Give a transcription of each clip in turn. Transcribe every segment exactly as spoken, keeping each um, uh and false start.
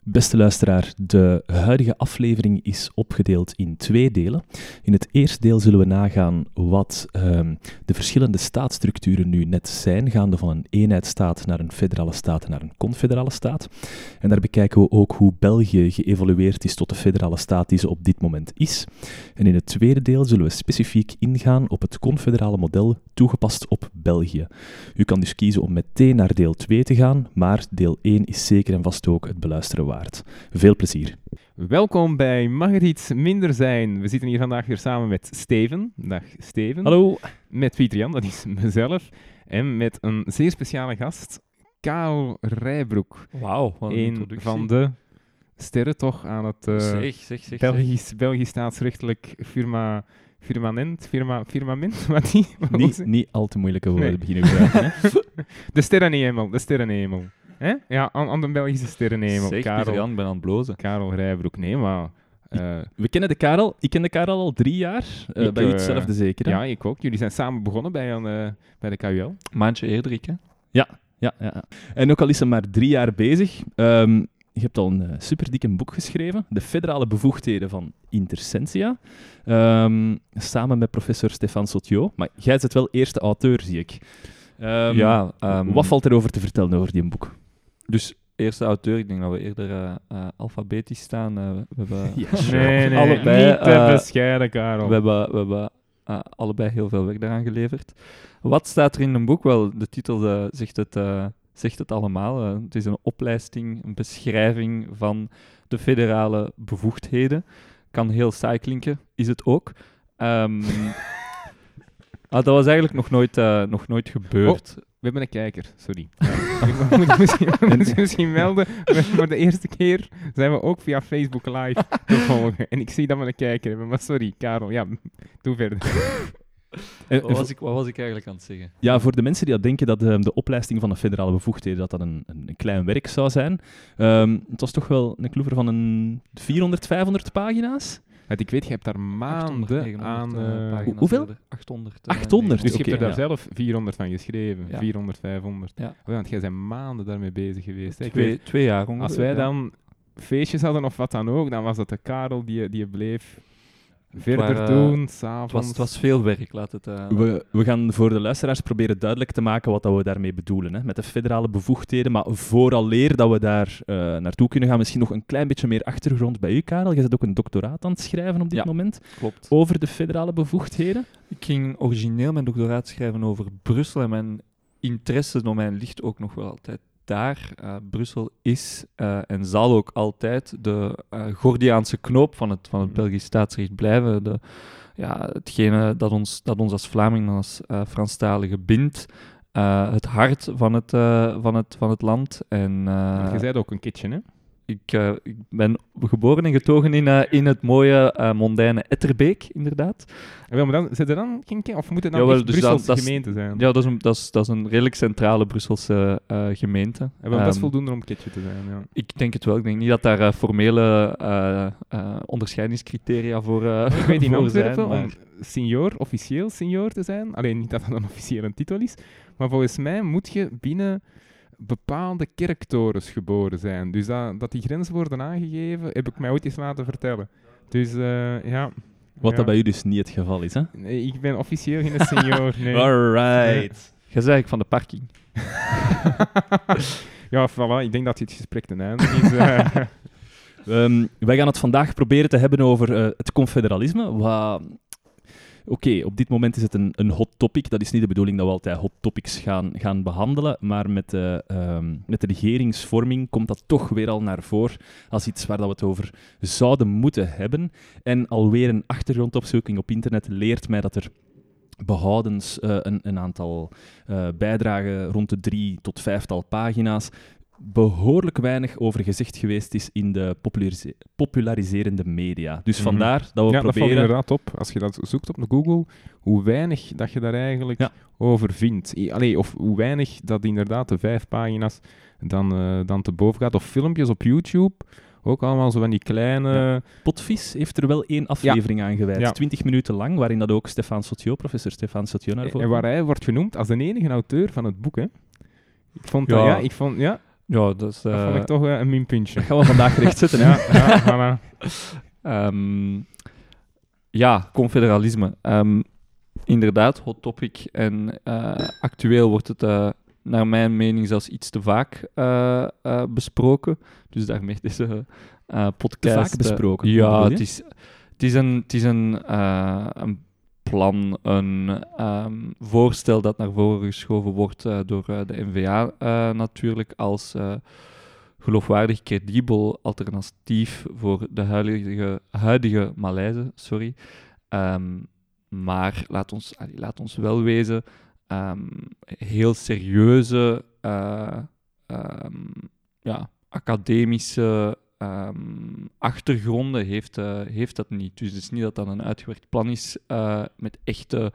Beste luisteraar, de huidige aflevering is opgedeeld in twee delen. In het eerste deel zullen we nagaan wat um, de verschillende staatsstructuren nu net zijn, gaande van een eenheidsstaat naar een federale staat naar een confederale staat. En daar bekijken we ook hoe België geëvolueerd is tot de federale staat die ze op dit moment is. En in het tweede deel zullen we specifiek ingaan op het confederale model toegepast op België. U kan dus kiezen om meteen naar deel twee te gaan, maar deel één is zeker en vast ook het beluisteren waard. Veel plezier. Welkom bij Mag het iets minder zijn? We zitten hier vandaag weer samen met Steven. Dag Steven. Hallo. Met Pieter Jan, dat is mezelf. En met een zeer speciale gast, Karel Rijbroek. Wauw, wat een een introductie. van de sterren toch aan het uh, zeg, zeg, zeg, Belgisch, zeg. Belgisch staatsrechtelijk firma... Firmament, firma, firmament, wat die? Wat niet, was niet al te moeilijke woorden Nee. beginnen gebruiken. Hè? De sterrenhemel, de sterrenhemel. Hè? Ja, aan, aan de Belgische sterrenhemel. Zeg, Karel, Pieter Jan, ik ben aan het blozen. Karel Rijbroek. Nee, maar... Uh, We kennen de Karel. Ik ken de Karel al drie jaar. Uh, Ik, bij u uh, hetzelfde zeker, hè? ja, ik ook. Jullie zijn samen begonnen bij, een, uh, bij de K U L. Maandje eerder, ik, hè? Ja, ja, ja. En ook al is hij maar drie jaar bezig... Um, je hebt al een uh, superdikke boek geschreven, De Federale Bevoegdheden van Intersentia, um, samen met professor Stefan Sautiot. Maar jij bent wel eerste auteur, zie ik. Um, ja. Um, wat valt erover te vertellen over die boek? Dus, eerste auteur, ik denk dat we eerder uh, uh, alfabetisch staan. Uh, we hebben Ja, sure. Nee, nee, allebei, niet te uh, bescheiden, Karel. we hebben, we hebben uh, allebei heel veel werk daaraan geleverd. Wat staat er in een boek? Wel, de titel uh, zegt het... Uh, zegt het allemaal. Uh, het is een oplijsting, een beschrijving van de federale bevoegdheden. Kan heel saai klinken, is het ook. Um, ah, dat was eigenlijk nog nooit, uh, nog nooit gebeurd. Oh, we hebben een kijker, sorry. Ja. Ik moet misschien, moet misschien melden, voor de eerste keer zijn we ook via Facebook live te volgen. En ik zie dat we een kijker hebben, maar sorry, Karel, ja, doe verder. En, Wat was, ik, wat was ik eigenlijk aan het zeggen? Ja, voor de mensen die dat denken dat um, de oplijsting van de federale bevoegdheden dat dat een, een, een klein werk zou zijn, um, het was toch wel een kloever van een vierhonderd, vijfhonderd pagina's? Want ik weet, je hebt daar maanden aan... Uh, uh, hoeveel? achthonderd. Uh, dus achthonderd, je okay, hebt er daar ja. zelf vierhonderd van geschreven, Ja. vierhonderd, vijfhonderd. Ja. Oh, want jij bent maanden daarmee bezig geweest. Hè? Ik Twee, weet, twee jaar ongeveer. als wij ja. dan feestjes hadden of wat dan ook, dan was dat de Karel die, die bleef verder waren, doen, Het s'avonds. was, het was veel werk, laat het... Uh, We, we gaan voor de luisteraars proberen duidelijk te maken wat dat we daarmee bedoelen, hè, met de federale bevoegdheden. Maar vooraleer dat we daar uh, naartoe kunnen gaan, misschien nog een klein beetje meer achtergrond bij u, Karel. Je bent ook een doctoraat aan het schrijven op dit Ja, moment klopt. over de federale bevoegdheden. Ik ging origineel mijn doctoraat schrijven over Brussel en mijn interesse-domein ligt ook nog wel altijd daar. Uh, Brussel is uh, en zal ook altijd de uh, Gordiaanse knoop van het, van het Belgisch staatsrecht blijven. De, ja, hetgene dat ons, dat ons als Vlamingen, als uh, Franstaligen bindt. Uh, het hart van het, uh, van het, van het land. En, uh, Want je zei het ook een kitchen, hè? Ik, uh, ik ben geboren en getogen in, uh, in het mooie, uh, mondaine Etterbeek, inderdaad. Ja, maar dan, zit er dan geen ki- of moet het dan Jawel, echt dus Brusselse dat- dat is- gemeente zijn? Ja, dat is een, dat is, dat is een redelijk centrale Brusselse uh, gemeente. Ja, wel, dat is Um, voldoende om kitchen te zijn, ja. Ik denk het wel. Ik denk niet dat daar uh, formele uh, uh, onderscheidingscriteria voor, uh, Ik weet in voor Antwerpen, zijn. Maar... om senior, officieel senior te zijn, alleen niet dat dat een officiële titel is, maar volgens mij moet je binnen bepaalde kerktorens geboren zijn. Dus dat, dat die grenzen worden aangegeven, heb ik mij ooit eens laten vertellen. Dus uh, ja... Wat ja. dat bij u dus niet het geval is, hè? Nee, ik ben officieel geen senior, nee. Alright. Jij zei ik van de parking. Ja, voilà, ik denk dat dit gesprek ten einde is. Uh. Um, wij gaan het vandaag proberen te hebben over uh, het confederalisme. Wat... Oké, okay, op dit moment is het een, een hot topic. Dat is niet de bedoeling dat we altijd hot topics gaan, gaan behandelen, maar met de, um, met de regeringsvorming komt dat toch weer al naar voren als iets waar dat we het over zouden moeten hebben. En alweer een achtergrondopzoeking op internet leert mij dat er behoudens uh, een, een aantal uh, bijdragen rond de drie tot vijftal pagina's behoorlijk weinig over gezegd geweest is in de popularise- populariserende media. Dus Mm-hmm. vandaar dat we ja, dat valt proberen... inderdaad op. Als je dat zoekt op Google, hoe weinig dat je daar eigenlijk ja. over vindt. I- Allee, of hoe weinig dat inderdaad de vijf pagina's dan, uh, dan te boven gaat. Of filmpjes op YouTube, ook allemaal zo van die kleine... Ja. Potvis heeft er wel één aflevering ja. aan gewijd, ja. twintig minuten lang, waarin dat ook Stefan Sautiot, professor Stefan Sautiot naar voren En waar hij wordt genoemd als de enige auteur van het boek, hè. Ik vond dat, Ja. ja, ik vond, ja... Ja, dat is... Dat eh, vond ik toch uh, een minpuntje. Dat gaan we vandaag rechtzetten. hè? Ja, ja, voilà. Ehm, ja, confederalisme. Ehm, inderdaad, hot topic. En uh, actueel wordt het, uh, naar mijn mening, zelfs iets te vaak uh, uh, besproken. Dus daarmee deze uh, podcast... Te vaak besproken? Uh, Hoe ja, bedoel je? het is, het is een, het is een, uh, een plan, een um, voorstel dat naar voren geschoven wordt uh, door uh, de N V A uh, natuurlijk als... Uh, geloofwaardig, credibel alternatief voor de huidige, huidige Malaise. Sorry. Um, maar laat ons, allee, laat ons wel wezen, um, heel serieuze, uh, um, ja, academische um, achtergronden heeft, uh, heeft dat niet. Dus het is niet dat dat een uitgewerkt plan is uh, met echte...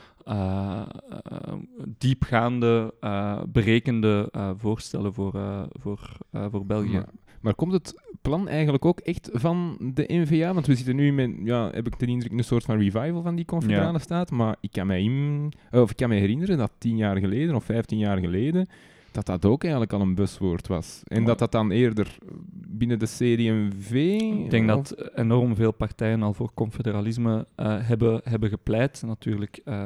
Uh, uh, diepgaande, uh, berekende uh, voorstellen voor, uh, voor, uh, voor België. Maar, maar komt het plan eigenlijk ook echt van de N V A? Want we zitten nu met, ja, heb ik de indruk, een soort van revival van die confederale Ja. staat. Maar ik kan, mij in, of ik kan me herinneren dat tien jaar geleden of vijftien jaar geleden dat dat ook eigenlijk al een buswoord was. En Ja. dat dat dan eerder binnen de C D en V... Ik denk of- dat enorm veel partijen al voor confederalisme uh, hebben, hebben gepleit. Natuurlijk uh,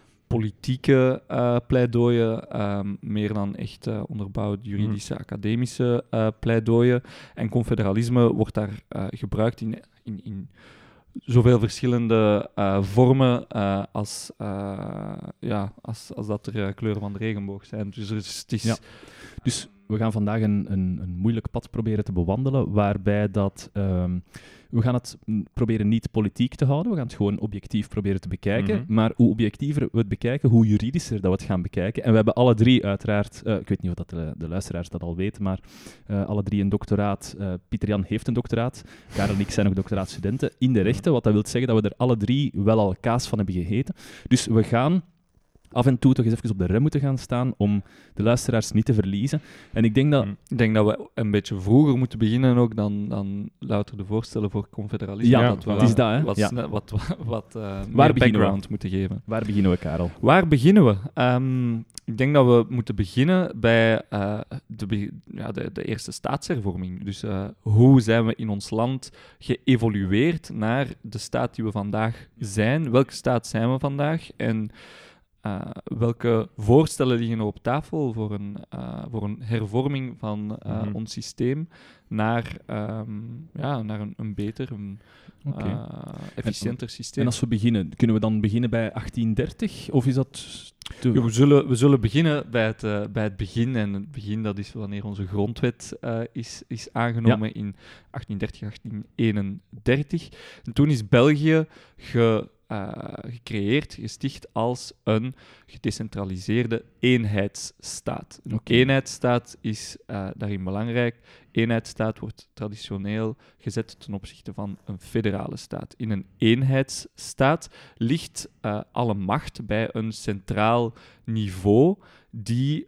politieke uh, pleidooien, um, meer dan echt uh, onderbouwd juridische, academische uh, pleidooien. En confederalisme wordt daar uh, gebruikt in, in, in zoveel verschillende uh, vormen uh, als, uh, ja, als, als dat er uh, kleuren van de regenboog zijn. Dus er is, het is... Ja. Dus we gaan vandaag een, een, een moeilijk pad proberen te bewandelen, waarbij dat... Um, we gaan het mm, proberen niet politiek te houden, we gaan het gewoon objectief proberen te bekijken. Mhm. Maar hoe objectiever we het bekijken, hoe juridischer dat we het gaan bekijken. En we hebben alle drie uiteraard, uh, ik weet niet of dat de, de luisteraars dat al weten, maar uh, alle drie een doctoraat. Uh, Pieter Jan heeft een doctoraat, Karel en ik zijn nog doctoraatstudenten in de rechten, wat dat wil zeggen dat we er alle drie wel al kaas van hebben gegeten. Dus we gaan... af en toe toch eens even op de rem moeten gaan staan om de luisteraars niet te verliezen. En ik denk dat... Ik denk dat we een beetje vroeger moeten beginnen ook dan, dan louter de voorstellen voor confederalisme. Ja, dat we het is dat, hè? wat, Ja. sne- wat, wat, wat uh, Waar meer beginnen we? background moeten geven. Waar beginnen we, Karel? Waar beginnen we? Um, ik denk dat we moeten beginnen bij uh, de, be- ja, de, de eerste staatshervorming. Dus uh, hoe zijn we in ons land geëvolueerd naar de staat die we vandaag zijn? Welke staat zijn we vandaag? En uh, welke voorstellen liggen er op tafel voor een, uh, voor een hervorming van uh, Mhm. ons systeem naar, um, ja, naar een, een beter, een Oké. uh, efficiënter systeem? En als we beginnen, kunnen we dan beginnen bij achttien dertig? Of is dat te... Ja, we, zullen, we zullen beginnen bij het, uh, bij het begin. En het begin, dat is wanneer onze grondwet uh, is, is aangenomen in achttien dertig, achttien eenendertig. En toen is België ge, uh, gecreëerd, gesticht als een gedecentraliseerde eenheidsstaat. Een Oké. eenheidsstaat is uh, daarin belangrijk. Eenheidsstaat wordt traditioneel gezet ten opzichte van een federale staat. In een eenheidsstaat ligt uh, alle macht bij een centraal niveau die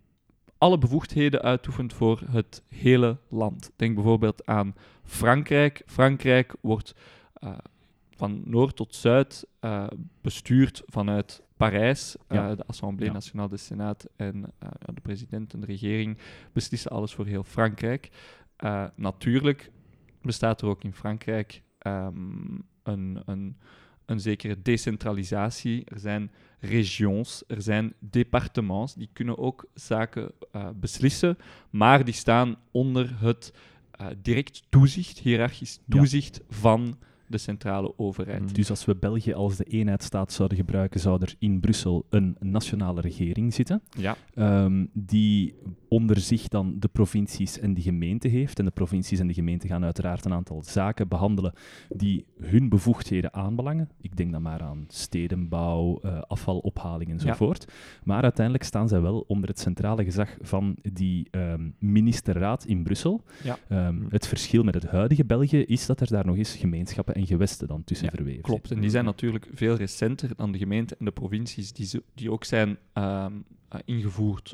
alle bevoegdheden uitoefent voor het hele land. Denk bijvoorbeeld aan Frankrijk. Frankrijk wordt uh, van noord tot zuid uh, bestuurd vanuit Parijs. Ja. Uh, de Assemblée Ja. Nationale, de Senaat en uh, de president en de regering beslissen alles voor heel Frankrijk. Uh, natuurlijk bestaat er ook in Frankrijk um, een, een, een zekere decentralisatie. Er zijn regions, er zijn departements, die kunnen ook zaken uh, beslissen, maar die staan onder het uh, direct toezicht, hiërarchisch Ja. toezicht van de centrale overheid. Mm. Dus als we België als de eenheidsstaat zouden gebruiken, zou er in Brussel een nationale regering zitten, Ja. ehm, die onder zich dan de provincies en de gemeente heeft. En de provincies en de gemeente gaan uiteraard een aantal zaken behandelen die hun bevoegdheden aanbelangen. Ik denk dan maar aan stedenbouw, uh, afvalophaling enzovoort. Maar uiteindelijk staan zij wel onder het centrale gezag van die um, ministerraad in Brussel. Ja. Um, het verschil met het huidige België is dat er daar nog eens gemeenschappen en gewesten dan tussen Ja, verweven Klopt, zitten. en die zijn natuurlijk veel recenter dan de gemeenten en de provincies, die, zo, die ook zijn ehm, uh, ingevoerd,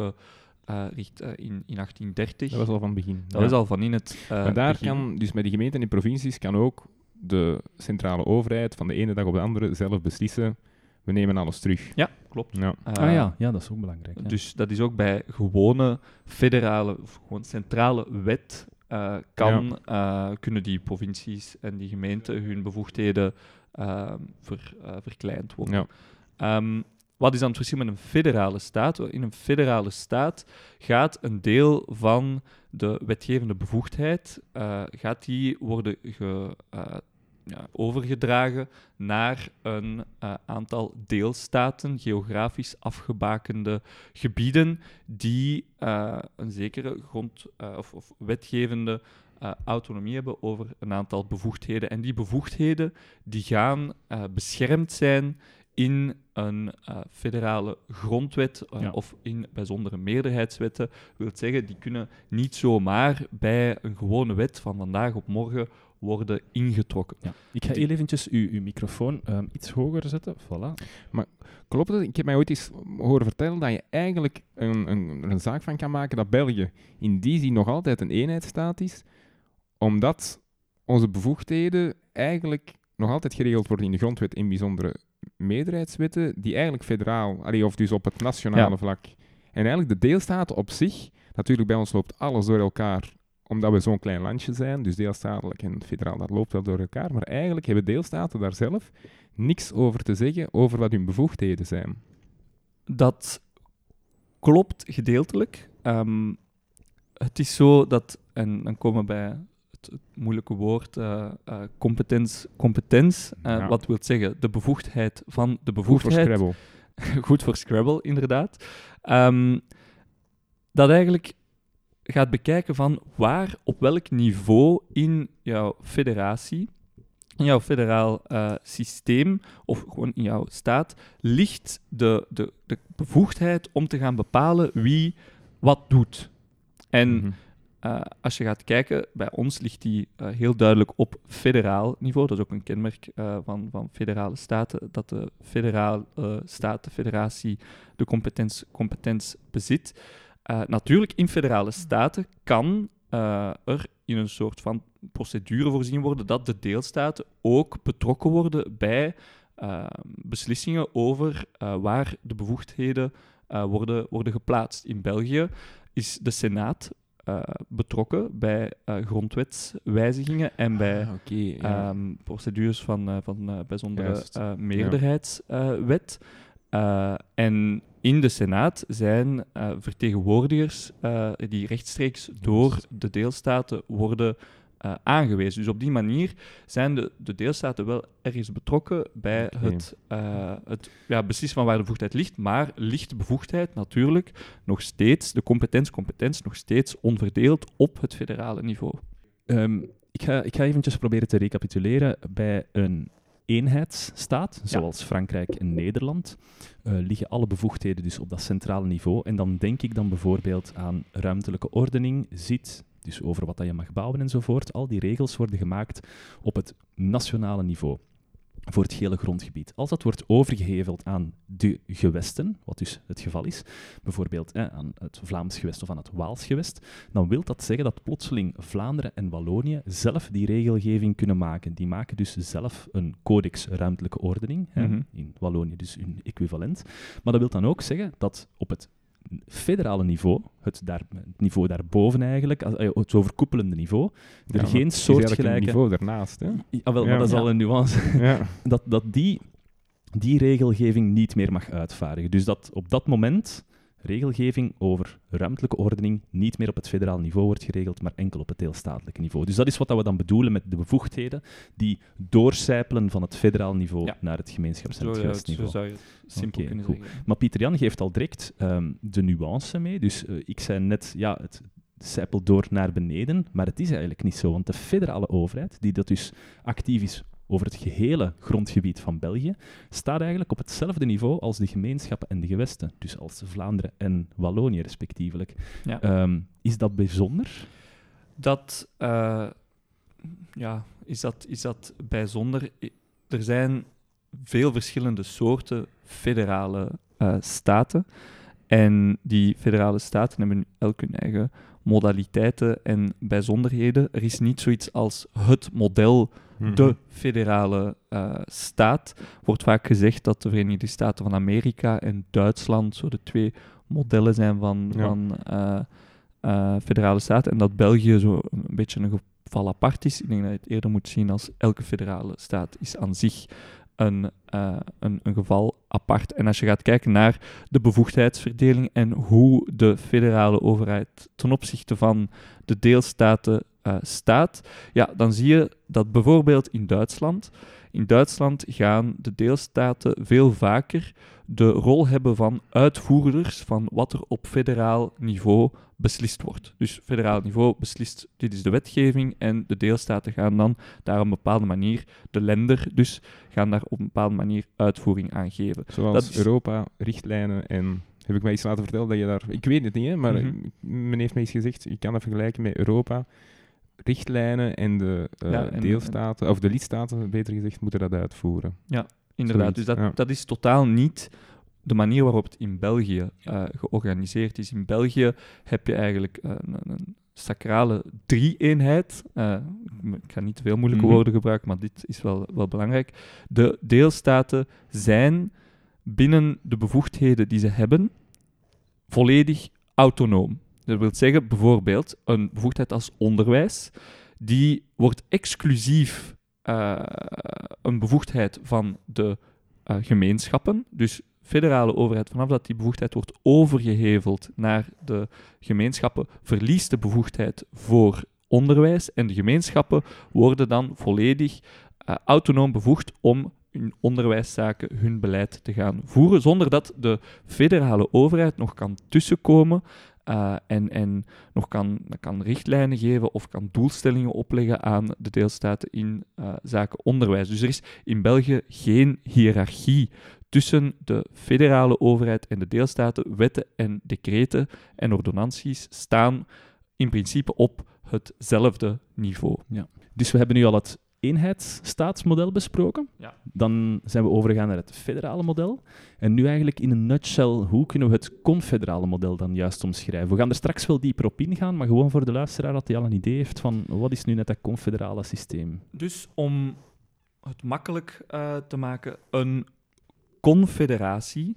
opgericht uh, in, in achttien dertig. Dat was al van het begin. Dat Ja. is al van in het uh, Maar daar begin. kan, dus met die gemeenten en die provincies, kan ook de centrale overheid van de ene dag op de andere zelf beslissen we nemen alles terug. Ja, klopt. Ja. Uh, ah ja, ja, dat is ook belangrijk. Ja. Dus dat is ook bij gewone federale, of gewoon centrale wet, uh, kan, ja. uh, kunnen die provincies en die gemeenten hun bevoegdheden uh, ver, uh, verkleind worden. Ja. Um, wat is dan het verschil met een federale staat? In een federale staat gaat een deel van de wetgevende bevoegdheid uh, gaat die worden ge, uh, ja, overgedragen naar een uh, aantal deelstaten, geografisch afgebakende gebieden, die uh, een zekere grond- uh, of, of wetgevende uh, autonomie hebben over een aantal bevoegdheden. En die bevoegdheden die gaan uh, beschermd zijn in een uh, federale grondwet uh, ja. of in bijzondere meerderheidswetten. Wil zeggen, die kunnen niet zomaar bij een gewone wet van vandaag op morgen worden ingetrokken. Ja. Ik ga heel eventjes uw, uw microfoon um, iets hoger zetten. Voilà. Maar klopt het? Ik heb mij ooit eens horen vertellen dat je eigenlijk een, een, een zaak van kan maken dat België in die zin nog altijd een eenheidsstaat is, omdat onze bevoegdheden eigenlijk nog altijd geregeld worden in de grondwet in bijzondere meerderheidswetten, die eigenlijk federaal, allee, of dus op het nationale ja. vlak. En eigenlijk de deelstaten op zich, natuurlijk bij ons loopt alles door elkaar, omdat we zo'n klein landje zijn, dus deelstatelijk en federaal, dat loopt wel door elkaar, maar eigenlijk hebben deelstaten daar zelf niks over te zeggen over wat hun bevoegdheden zijn. Dat klopt gedeeltelijk. Um, het is zo dat, en dan komen we bij het, het moeilijke woord, uh, uh, competens, competens uh, ja. wat wil zeggen de bevoegdheid van de bevoegdheid. Goed voor Scrabble. Goed voor Scrabble, inderdaad. Um, dat eigenlijk gaat bekijken van waar, op welk niveau in jouw federatie, in jouw federaal uh, systeem, of gewoon in jouw staat, ligt de, de, de bevoegdheid om te gaan bepalen wie wat doet. En mm-hmm. uh, als je gaat kijken, bij ons ligt die uh, heel duidelijk op federaal niveau. Dat is ook een kenmerk uh, van, van federale staten, dat de federale uh, staat, de federatie, de competens, competens bezit. Uh, natuurlijk, in federale staten kan uh, er in een soort van procedure voorzien worden dat de deelstaten ook betrokken worden bij uh, beslissingen over uh, waar de bevoegdheden uh, worden, worden geplaatst. In België is de Senaat uh, betrokken bij uh, grondwetswijzigingen en bij ah, okay, ja. um, procedures van, uh, van uh, bijzondere uh, meerderheidswet. Uh, Uh, en in de Senaat zijn uh, vertegenwoordigers uh, die rechtstreeks door de deelstaten worden uh, aangewezen. Dus op die manier zijn de, de deelstaten wel ergens betrokken bij okay. het, uh, het ja, beslissen van waar de bevoegdheid ligt, maar ligt de bevoegdheid natuurlijk nog steeds, de competens, competens nog steeds onverdeeld op het federale niveau. Um, ik, ga, ik ga eventjes proberen te recapituleren. Bij een eenheidsstaat, zoals ja. Frankrijk en Nederland, uh, liggen alle bevoegdheden dus op dat centrale niveau. En dan denk ik dan bijvoorbeeld aan ruimtelijke ordening, zit, dus over wat dat je mag bouwen enzovoort. Al die regels worden gemaakt op het nationale niveau voor het gehele grondgebied. Als dat wordt overgeheveld aan de gewesten, wat dus het geval is, bijvoorbeeld eh, aan het Vlaams gewest of aan het Waals gewest, dan wil dat zeggen dat plotseling Vlaanderen en Wallonië zelf die regelgeving kunnen maken. Die maken dus zelf een codex ruimtelijke ordening, mm-hmm. hè, in Wallonië dus hun equivalent. Maar dat wil dan ook zeggen dat op het federale niveau, het, daar, het niveau daarboven eigenlijk, het overkoepelende niveau, er ja, geen soortgelijke... Het niveau daarnaast, hè? Ja, wel, ja, maar dat is ja. al een nuance. Ja. dat dat die, die regelgeving niet meer mag uitvaardigen. Dus dat op dat moment regelgeving over ruimtelijke ordening niet meer op het federaal niveau wordt geregeld, maar enkel op het deelstatelijke niveau. Dus dat is wat we dan bedoelen met de bevoegdheden die doorcijpelen van het federaal niveau ja. naar het gemeenschaps- en het gewestniveau. Zo zou je het simpel okay, kunnen goed. zeggen. Maar Pieter-Jan geeft al direct um, de nuance mee. Dus uh, ik zei net, ja, het zijpelt door naar beneden, maar het is eigenlijk niet zo, want de federale overheid, die dat dus actief is over het gehele grondgebied van België, staat eigenlijk op hetzelfde niveau als de gemeenschappen en de gewesten, dus als Vlaanderen en Wallonië respectievelijk. Ja. Um, is dat bijzonder? Dat, uh, ja, is dat, is dat bijzonder? Er zijn veel verschillende soorten federale uh, staten. En die federale staten hebben elk hun eigen modaliteiten en bijzonderheden. Er is niet zoiets als het model, Mhm. de federale uh, staat. Wordt vaak gezegd dat de Verenigde Staten van Amerika en Duitsland zo de twee modellen zijn van, Ja. van uh, uh, federale staat. En dat België zo een beetje een geval apart is. Ik denk dat je het eerder moet zien als elke federale staat is aan zich een, uh, een, een geval apart. En als je gaat kijken naar de bevoegdheidsverdeling en hoe de federale overheid ten opzichte van de deelstaten uh, staat, ja, dan zie je dat bijvoorbeeld in Duitsland, in Duitsland gaan de deelstaten veel vaker de rol hebben van uitvoerders van wat er op federaal niveau beslist wordt. Dus federaal niveau beslist, dit is de wetgeving, en de deelstaten gaan dan daar op een bepaalde manier, de lender dus, gaan daar op een bepaalde manier uitvoering aan geven. Zoals Dat is- Europa, richtlijnen en... Heb ik mij iets laten vertellen dat je daar... Ik weet het niet, hè, maar Mhm. men heeft mij eens gezegd, je kan dat vergelijken met Europa. Richtlijnen en de uh, Ja, en- deelstaten, of de lidstaten, beter gezegd, moeten dat uitvoeren. Inderdaad, Zoiets, dus dat, ja. dat is totaal niet de manier waarop het in België uh, georganiseerd is. In België heb je eigenlijk uh, een, een sacrale drie-eenheid. Uh, ik ga niet te veel moeilijke Mhm. woorden gebruiken, maar dit is wel, wel belangrijk. De deelstaten zijn binnen de bevoegdheden die ze hebben volledig autonoom. Dat wil zeggen, bijvoorbeeld, een bevoegdheid als onderwijs, die wordt exclusief uh, een bevoegdheid van de uh, gemeenschappen. Dus federale overheid, vanaf dat die bevoegdheid wordt overgeheveld naar de gemeenschappen, verliest de bevoegdheid voor onderwijs. En de gemeenschappen worden dan volledig uh, autonoom bevoegd om in onderwijszaken hun beleid te gaan voeren, zonder dat de federale overheid nog kan tussenkomen uh, en, en nog kan, kan richtlijnen geven of kan doelstellingen opleggen aan de deelstaten in uh, zaken onderwijs. Dus er is in België geen hiërarchie tussen de federale overheid en de deelstaten. Wetten en decreten en ordonnanties staan in principe op hetzelfde niveau. Dus we hebben nu al het eenheidsstaatsmodel besproken. Ja. Dan zijn we overgegaan naar het federale model. En nu eigenlijk in een nutshell, hoe kunnen we het confederale model dan juist omschrijven? We gaan er straks wel dieper op ingaan, maar gewoon voor de luisteraar dat hij al een idee heeft van wat is nu net dat confederale systeem? Dus om het makkelijk uh, te maken, een confederatie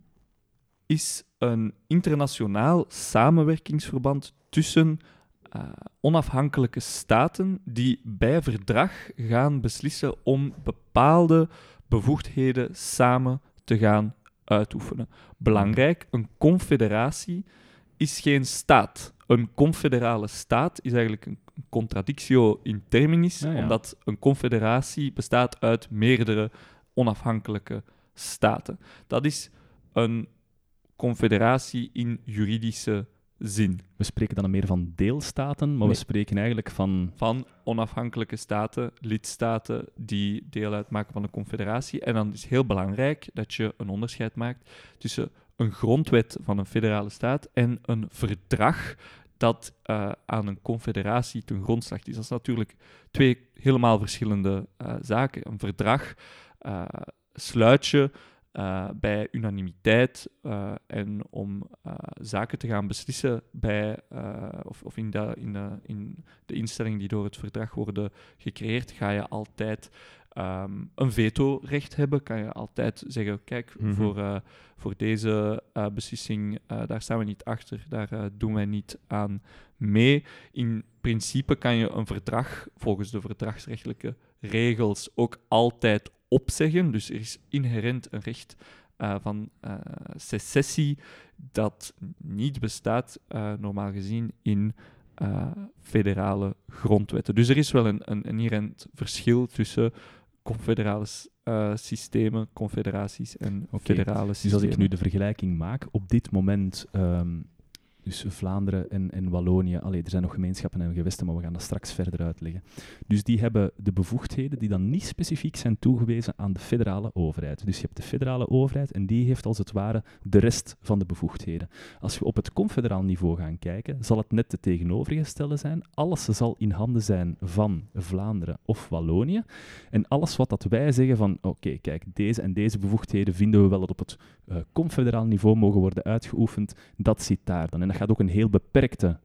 is een internationaal samenwerkingsverband tussen uh, onafhankelijke staten die bij verdrag gaan beslissen om bepaalde bevoegdheden samen te gaan uitoefenen. Belangrijk, een confederatie is geen staat. Een confederale staat is eigenlijk een contradictio in terminis, Ja, ja. omdat een confederatie bestaat uit meerdere onafhankelijke staten. Dat is een confederatie in juridische zin. We spreken dan meer van deelstaten, maar Nee. we spreken eigenlijk van... Van onafhankelijke staten, lidstaten die deel uitmaken van een confederatie. En dan is het heel belangrijk dat je een onderscheid maakt tussen een grondwet van een federale staat en een verdrag dat uh, aan een confederatie ten grondslag is. Dat is natuurlijk twee helemaal verschillende uh, zaken. Een verdrag uh, sluit je uh, bij unanimiteit uh, en om uh, zaken te gaan beslissen bij, uh, of, of in, de, in, de, in de instellingen die door het verdrag worden gecreëerd, ga je altijd um, een vetorecht hebben. Kan je altijd zeggen, kijk, Mhm. voor, uh, voor deze uh, beslissing, uh, daar staan we niet achter, daar uh, doen wij niet aan mee. In principe kan je een verdrag volgens de verdragsrechtelijke regels ook altijd opzeggen. Dus er is inherent een recht uh, van uh, secessie dat niet bestaat, uh, normaal gezien, in uh, federale grondwetten. Dus er is wel een, een, een inherent verschil tussen confederale uh, systemen, confederaties en Oké, federale Dus systemen. als ik nu de vergelijking maak, op dit moment, um, dus Vlaanderen en, en Wallonië, allee, er zijn nog gemeenschappen en gewesten, maar we gaan dat straks verder uitleggen. Dus die hebben de bevoegdheden die dan niet specifiek zijn toegewezen aan de federale overheid. Dus je hebt de federale overheid en die heeft als het ware de rest van de bevoegdheden. Als we op het confederaal niveau gaan kijken, zal het net de tegenovergestelde zijn. Alles zal in handen zijn van Vlaanderen of Wallonië. En alles wat dat wij zeggen van, oké, okay, kijk, deze en deze bevoegdheden vinden we wel dat op het uh, confederaal niveau mogen worden uitgeoefend, dat zit daar dan. En dat gaat ook een heel beperkte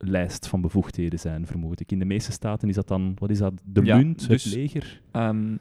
lijst van bevoegdheden zijn, vermoed ik. In de meeste staten is dat dan, wat is dat, de Ja, munt, dus- het leger? Ehm,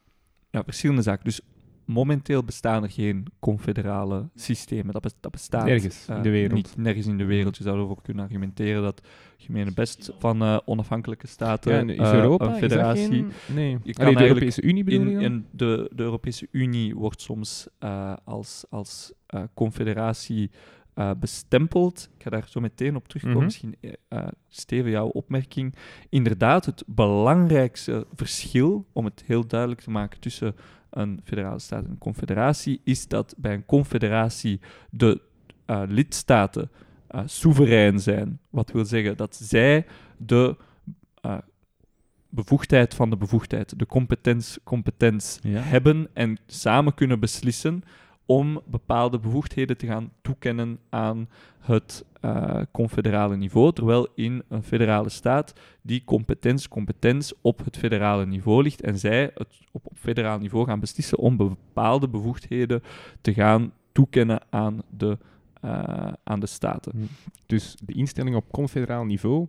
ja, verschillende zaken. Dus momenteel bestaan er geen confederale systemen. Dat, bes- dat bestaat Nergens in eh, de wereld. niet nergens in de wereld. Je zou ervoor kunnen argumenteren dat gemene best van eh, onafhankelijke staten Ja, en is eh, Europa, een is dat federatie... geen... Nee. Je kan Allee, de eigenlijk Europese Unie bedoel je In, dan? in de, de Europese Unie wordt soms eh, als, als eh, confederatie eh, bestempeld. Ik ga daar zo meteen op terugkomen. Mhm. Misschien, eh, eh, Steven, jouw opmerking. Inderdaad, het belangrijkste verschil, om het heel duidelijk te maken tussen een federale staat en een confederatie, is dat bij een confederatie de eh, lidstaten eh, soeverein zijn. Wat wil zeggen dat zij de eh, bevoegdheid van de bevoegdheid, de competens, competens Ja. hebben en samen kunnen beslissen om bepaalde bevoegdheden te gaan toekennen aan het eh, confederale niveau, terwijl in een federale staat die competens, competens op het federale niveau ligt en zij het op, op federaal niveau gaan beslissen om bepaalde bevoegdheden te gaan toekennen aan de, eh, aan de staten. Dus de instellingen op confederaal niveau,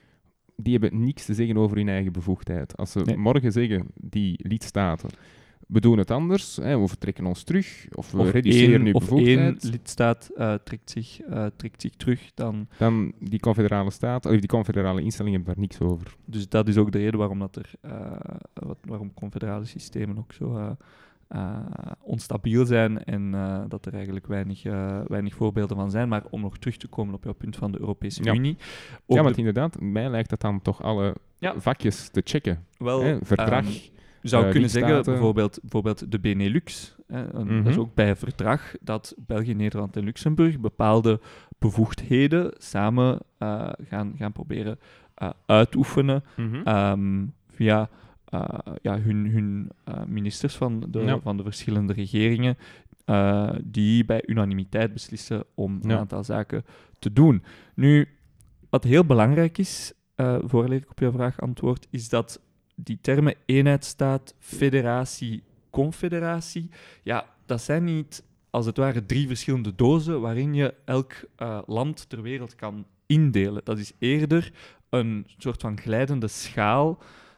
die hebben niks te zeggen over hun eigen bevoegdheid. Als ze Nee. morgen zeggen, die lidstaten, we doen het anders, hè, we vertrekken ons terug, of we Of reduceren één, uw of één bevoegdheid, lidstaat eh, trekt, zich, eh, trekt zich terug, dan... dan die confederale staat, of die confederale instellingen hebben daar niks over. Dus dat is ook de reden waarom, dat er, eh, wat, waarom confederale systemen ook zo eh, eh, onstabiel zijn en eh, dat er eigenlijk weinig, eh, weinig voorbeelden van zijn. Maar om nog terug te komen op jouw punt van de Europese Ja. Unie. ook Ja, want de- inderdaad, mij lijkt dat dan toch alle Ja. vakjes te checken. wel, Hè, verdrag, ehm, je zou eh, kunnen zeggen, lidstaten. bijvoorbeeld, bijvoorbeeld de Benelux. Hè, een- Mhm. Dat is ook bij verdrag dat België, Nederland en Luxemburg bepaalde bevoegdheden samen eh, gaan, gaan proberen uh, uitoefenen. Mhm. Ehm, via uh, ja, hun, hun uh, ministers van de, Ja. van de verschillende regeringen, uh, die bij unanimiteit beslissen om een Ja. aantal zaken te doen. Nu, wat heel belangrijk is, uh, voordat ik op jouw vraag antwoord, is dat die termen eenheidsstaat, federatie, confederatie, ja, dat zijn niet als het ware drie verschillende dozen waarin je elk uh, land ter wereld kan indelen. Dat is eerder een soort van glijdende schaal,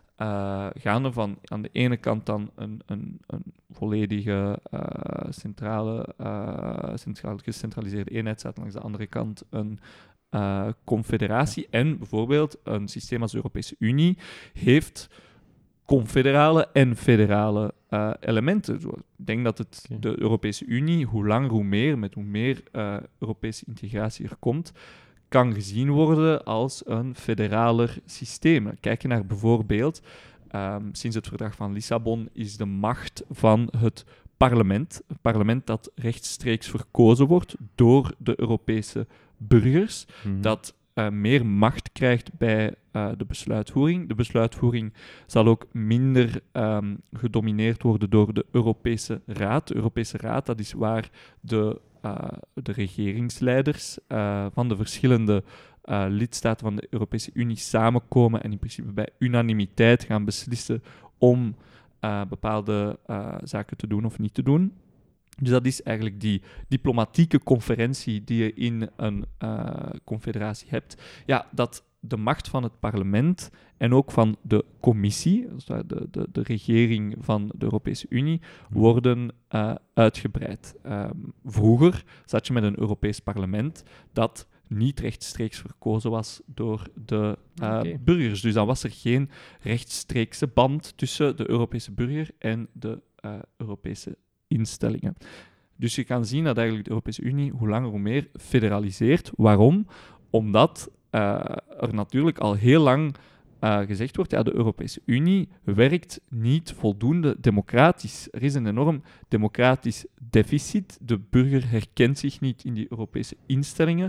uh, gaande van aan de ene kant dan een, een, een volledige uh, centrale, uh, centraal gecentraliseerde eenheidsstaat, langs de andere kant een uh, confederatie. En bijvoorbeeld een systeem als de Europese Unie heeft confederale en federale uh, elementen. Zo, ik denk dat het, Okay. de Europese Unie, hoe langer hoe meer, met hoe meer uh, Europese integratie er komt, kan gezien worden als een federaler systeem. Kijk je naar bijvoorbeeld, um, sinds het verdrag van Lissabon is de macht van het parlement, een parlement dat rechtstreeks verkozen wordt door de Europese burgers, Mhm. dat uh, meer macht krijgt bij uh, de besluitvoering. De besluitvoering zal ook minder um, gedomineerd worden door de Europese Raad. De Europese Raad, dat is waar de, uh, de regeringsleiders uh, van de verschillende uh, lidstaten van de Europese Unie samenkomen en in principe bij unanimiteit gaan beslissen om uh, bepaalde uh, zaken te doen of niet te doen. Dus dat is eigenlijk die diplomatieke conferentie die je in een uh, confederatie hebt. Ja, dat de macht van het parlement en ook van de commissie, dus de, de, de regering van de Europese Unie, worden uh, uitgebreid. Um, vroeger zat je met een Europees parlement dat niet rechtstreeks verkozen was door de uh, Okay. burgers. Dus dan was er geen rechtstreekse band tussen de Europese burger en de uh, Europese instellingen. Dus je kan zien dat eigenlijk de Europese Unie hoe langer hoe meer federaliseert. Waarom? Omdat uh, er natuurlijk al heel lang uh, gezegd wordt, ja, de Europese Unie werkt niet voldoende democratisch. Er is een enorm democratisch deficit. De burger herkent zich niet in die Europese instellingen.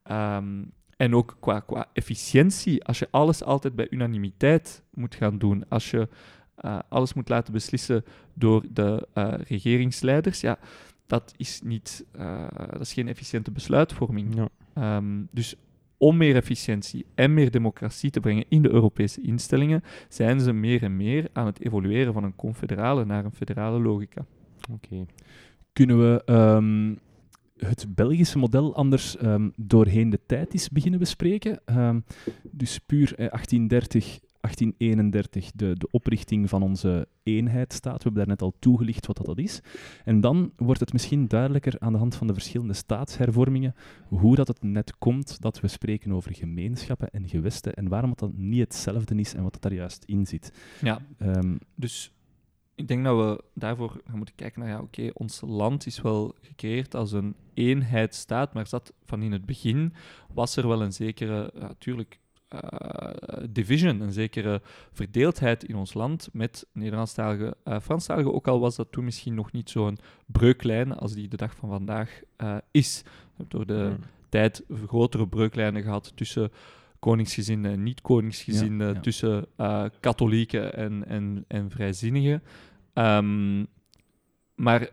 Um, en ook qua, qua efficiëntie, als je alles altijd bij unanimiteit moet gaan doen, als je uh, alles moet laten beslissen door de uh, regeringsleiders, ja, dat is, niet, uh, dat is geen efficiënte besluitvorming. Ja. Um, dus om meer efficiëntie en meer democratie te brengen in de Europese instellingen, zijn ze meer en meer aan het evolueren van een confederale naar een federale logica. Oké. Kunnen we... Um, het Belgische model anders um, doorheen de tijd is beginnen bespreken. Um, dus puur eh, achttien dertig, achttien eenendertig, de, de oprichting van onze eenheidsstaat. We hebben daarnet al toegelicht wat dat is. En dan wordt het misschien duidelijker aan de hand van de verschillende staatshervormingen hoe dat het net komt dat we spreken over gemeenschappen en gewesten en waarom het dan niet hetzelfde is en wat het daar juist in zit. Ja, Um, dus ik denk dat we daarvoor gaan moeten kijken naar, ja, oké, okay, ons land is wel gecreëerd als een eenheidsstaat, maar zat van in het begin, was er wel een zekere, natuurlijk, uh, division, een zekere verdeeldheid in ons land met Nederlandstalige, uh, Franstalige, ook al was dat toen misschien nog niet zo'n breuklijn als die de dag van vandaag uh, is. We hebben door de Hmm. tijd grotere breuklijnen gehad tussen koningsgezinden en niet-koningsgezinden, Ja, ja. tussen uh, katholieken en, en, en vrijzinnigen. Um, maar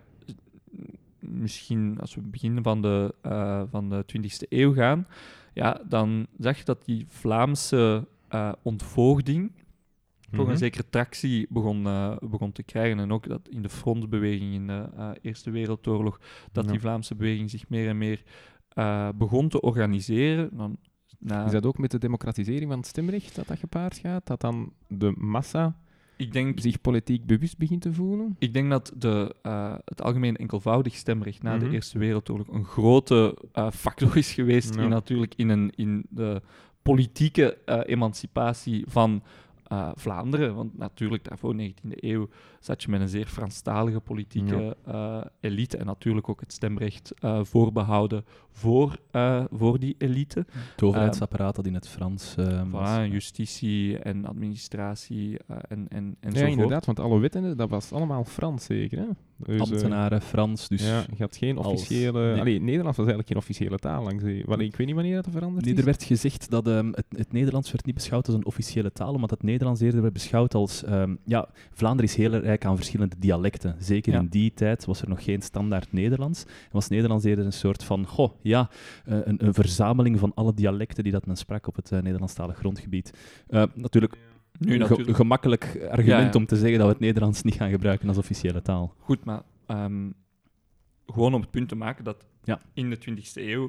misschien als we beginnen van de, uh, van de twintigste eeuw gaan, ja, dan zag je dat die Vlaamse uh, ontvoogding toch Mhm. een zekere tractie begon, uh, begon te krijgen. En ook dat in de frontbeweging in de uh, Eerste Wereldoorlog, dat Ja. die Vlaamse beweging zich meer en meer uh, begon te organiseren. Dan, na, Is dat ook met de democratisering van het stemrecht dat dat gepaard gaat? Dat dan de massa ik denk zich politiek bewust begint te voelen? Ik denk dat de, uh, het algemeen enkelvoudig stemrecht na Mhm. de Eerste Wereldoorlog een grote uh, factor is geweest Ja. in, natuurlijk in, een, in de politieke uh, emancipatie van uh, Vlaanderen. Want natuurlijk, daarvoor negentiende eeuw zat je met een zeer Franstalige politieke uh, elite en natuurlijk ook het stemrecht uh, voorbehouden voor, uh, voor die elite. het overheidsapparaat dat in het Frans uh, was. Voilà, justitie en administratie uh, en, en, en Ja, zo inderdaad, want alle wetten, dat was allemaal Frans zeker, hè? Dus, eh, Ambtenaren, Frans, dus... ja, je had geen als- officiële... nee. Allee, Nederlands was eigenlijk geen officiële taal langs de... Wel, ik weet niet wanneer dat veranderd Nee, is. er werd gezegd dat um, het, het Nederlands werd niet beschouwd als een officiële taal, omdat het Nederlands eerder werd beschouwd als... Um, ja, Vlaanderen is heel rijk aan verschillende dialecten. Zeker Ja. in die tijd was er nog geen standaard Nederlands. En was Nederlands eerder een soort van... Goh, ja, uh, een, een verzameling van alle dialecten die dat men sprak op het uh, Nederlandstalig grondgebied. Uh, natuurlijk... Nu Een natuurlijk. ge- gemakkelijk argument Ja, ja. om te zeggen dat we het Nederlands niet gaan gebruiken als officiële taal. Goed, maar um, gewoon om het punt te maken dat Ja. in de twintigste eeuw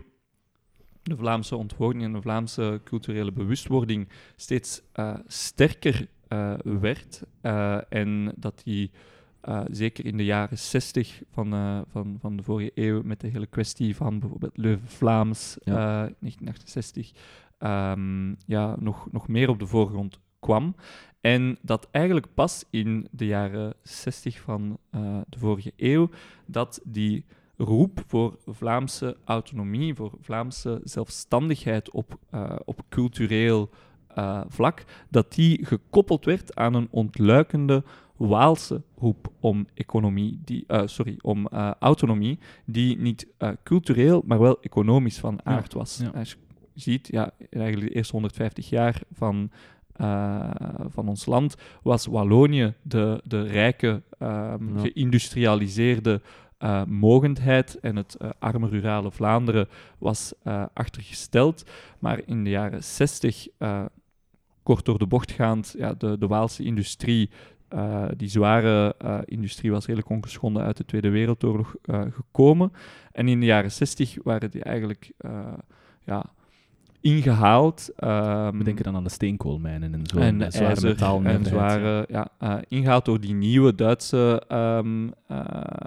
de Vlaamse ontwording en de Vlaamse culturele bewustwording steeds uh, sterker uh, werd uh, en dat die uh, zeker in de jaren zestig van, uh, van, van de vorige eeuw met de hele kwestie van bijvoorbeeld Leuven-Vlaams, Ja. uh, negentien achtenzestig, um, ja, nog, nog meer op de voorgrond kwam. En dat eigenlijk pas in de jaren zestig van uh, de vorige eeuw, dat die roep voor Vlaamse autonomie, voor Vlaamse zelfstandigheid op, uh, op cultureel uh, vlak, dat die gekoppeld werd aan een ontluikende Waalse roep om economie, die, uh, sorry, om uh, autonomie, die niet uh, cultureel, maar wel economisch van aard was. ja. Als je ziet, ja, eigenlijk de eerste honderdvijftig jaar van Uh, van ons land, was Wallonië de, de rijke, um, Ja. geïndustrialiseerde uh, mogendheid en het uh, arme rurale Vlaanderen was uh, achtergesteld. Maar in de jaren zestig, uh, kort door de bocht gaand, ja, de, de Waalse industrie, uh, die zware uh, industrie was redelijk ongeschonden uit de Tweede Wereldoorlog uh, gekomen. En in de jaren zestig waren die eigenlijk... Uh, ja, ingehaald. Um, We denken dan aan de steenkoolmijnen en zo. en de zware ijzer metaalnijverheid, en ja. zware... Ja, uh, ingehaald door die nieuwe Duitse um, uh,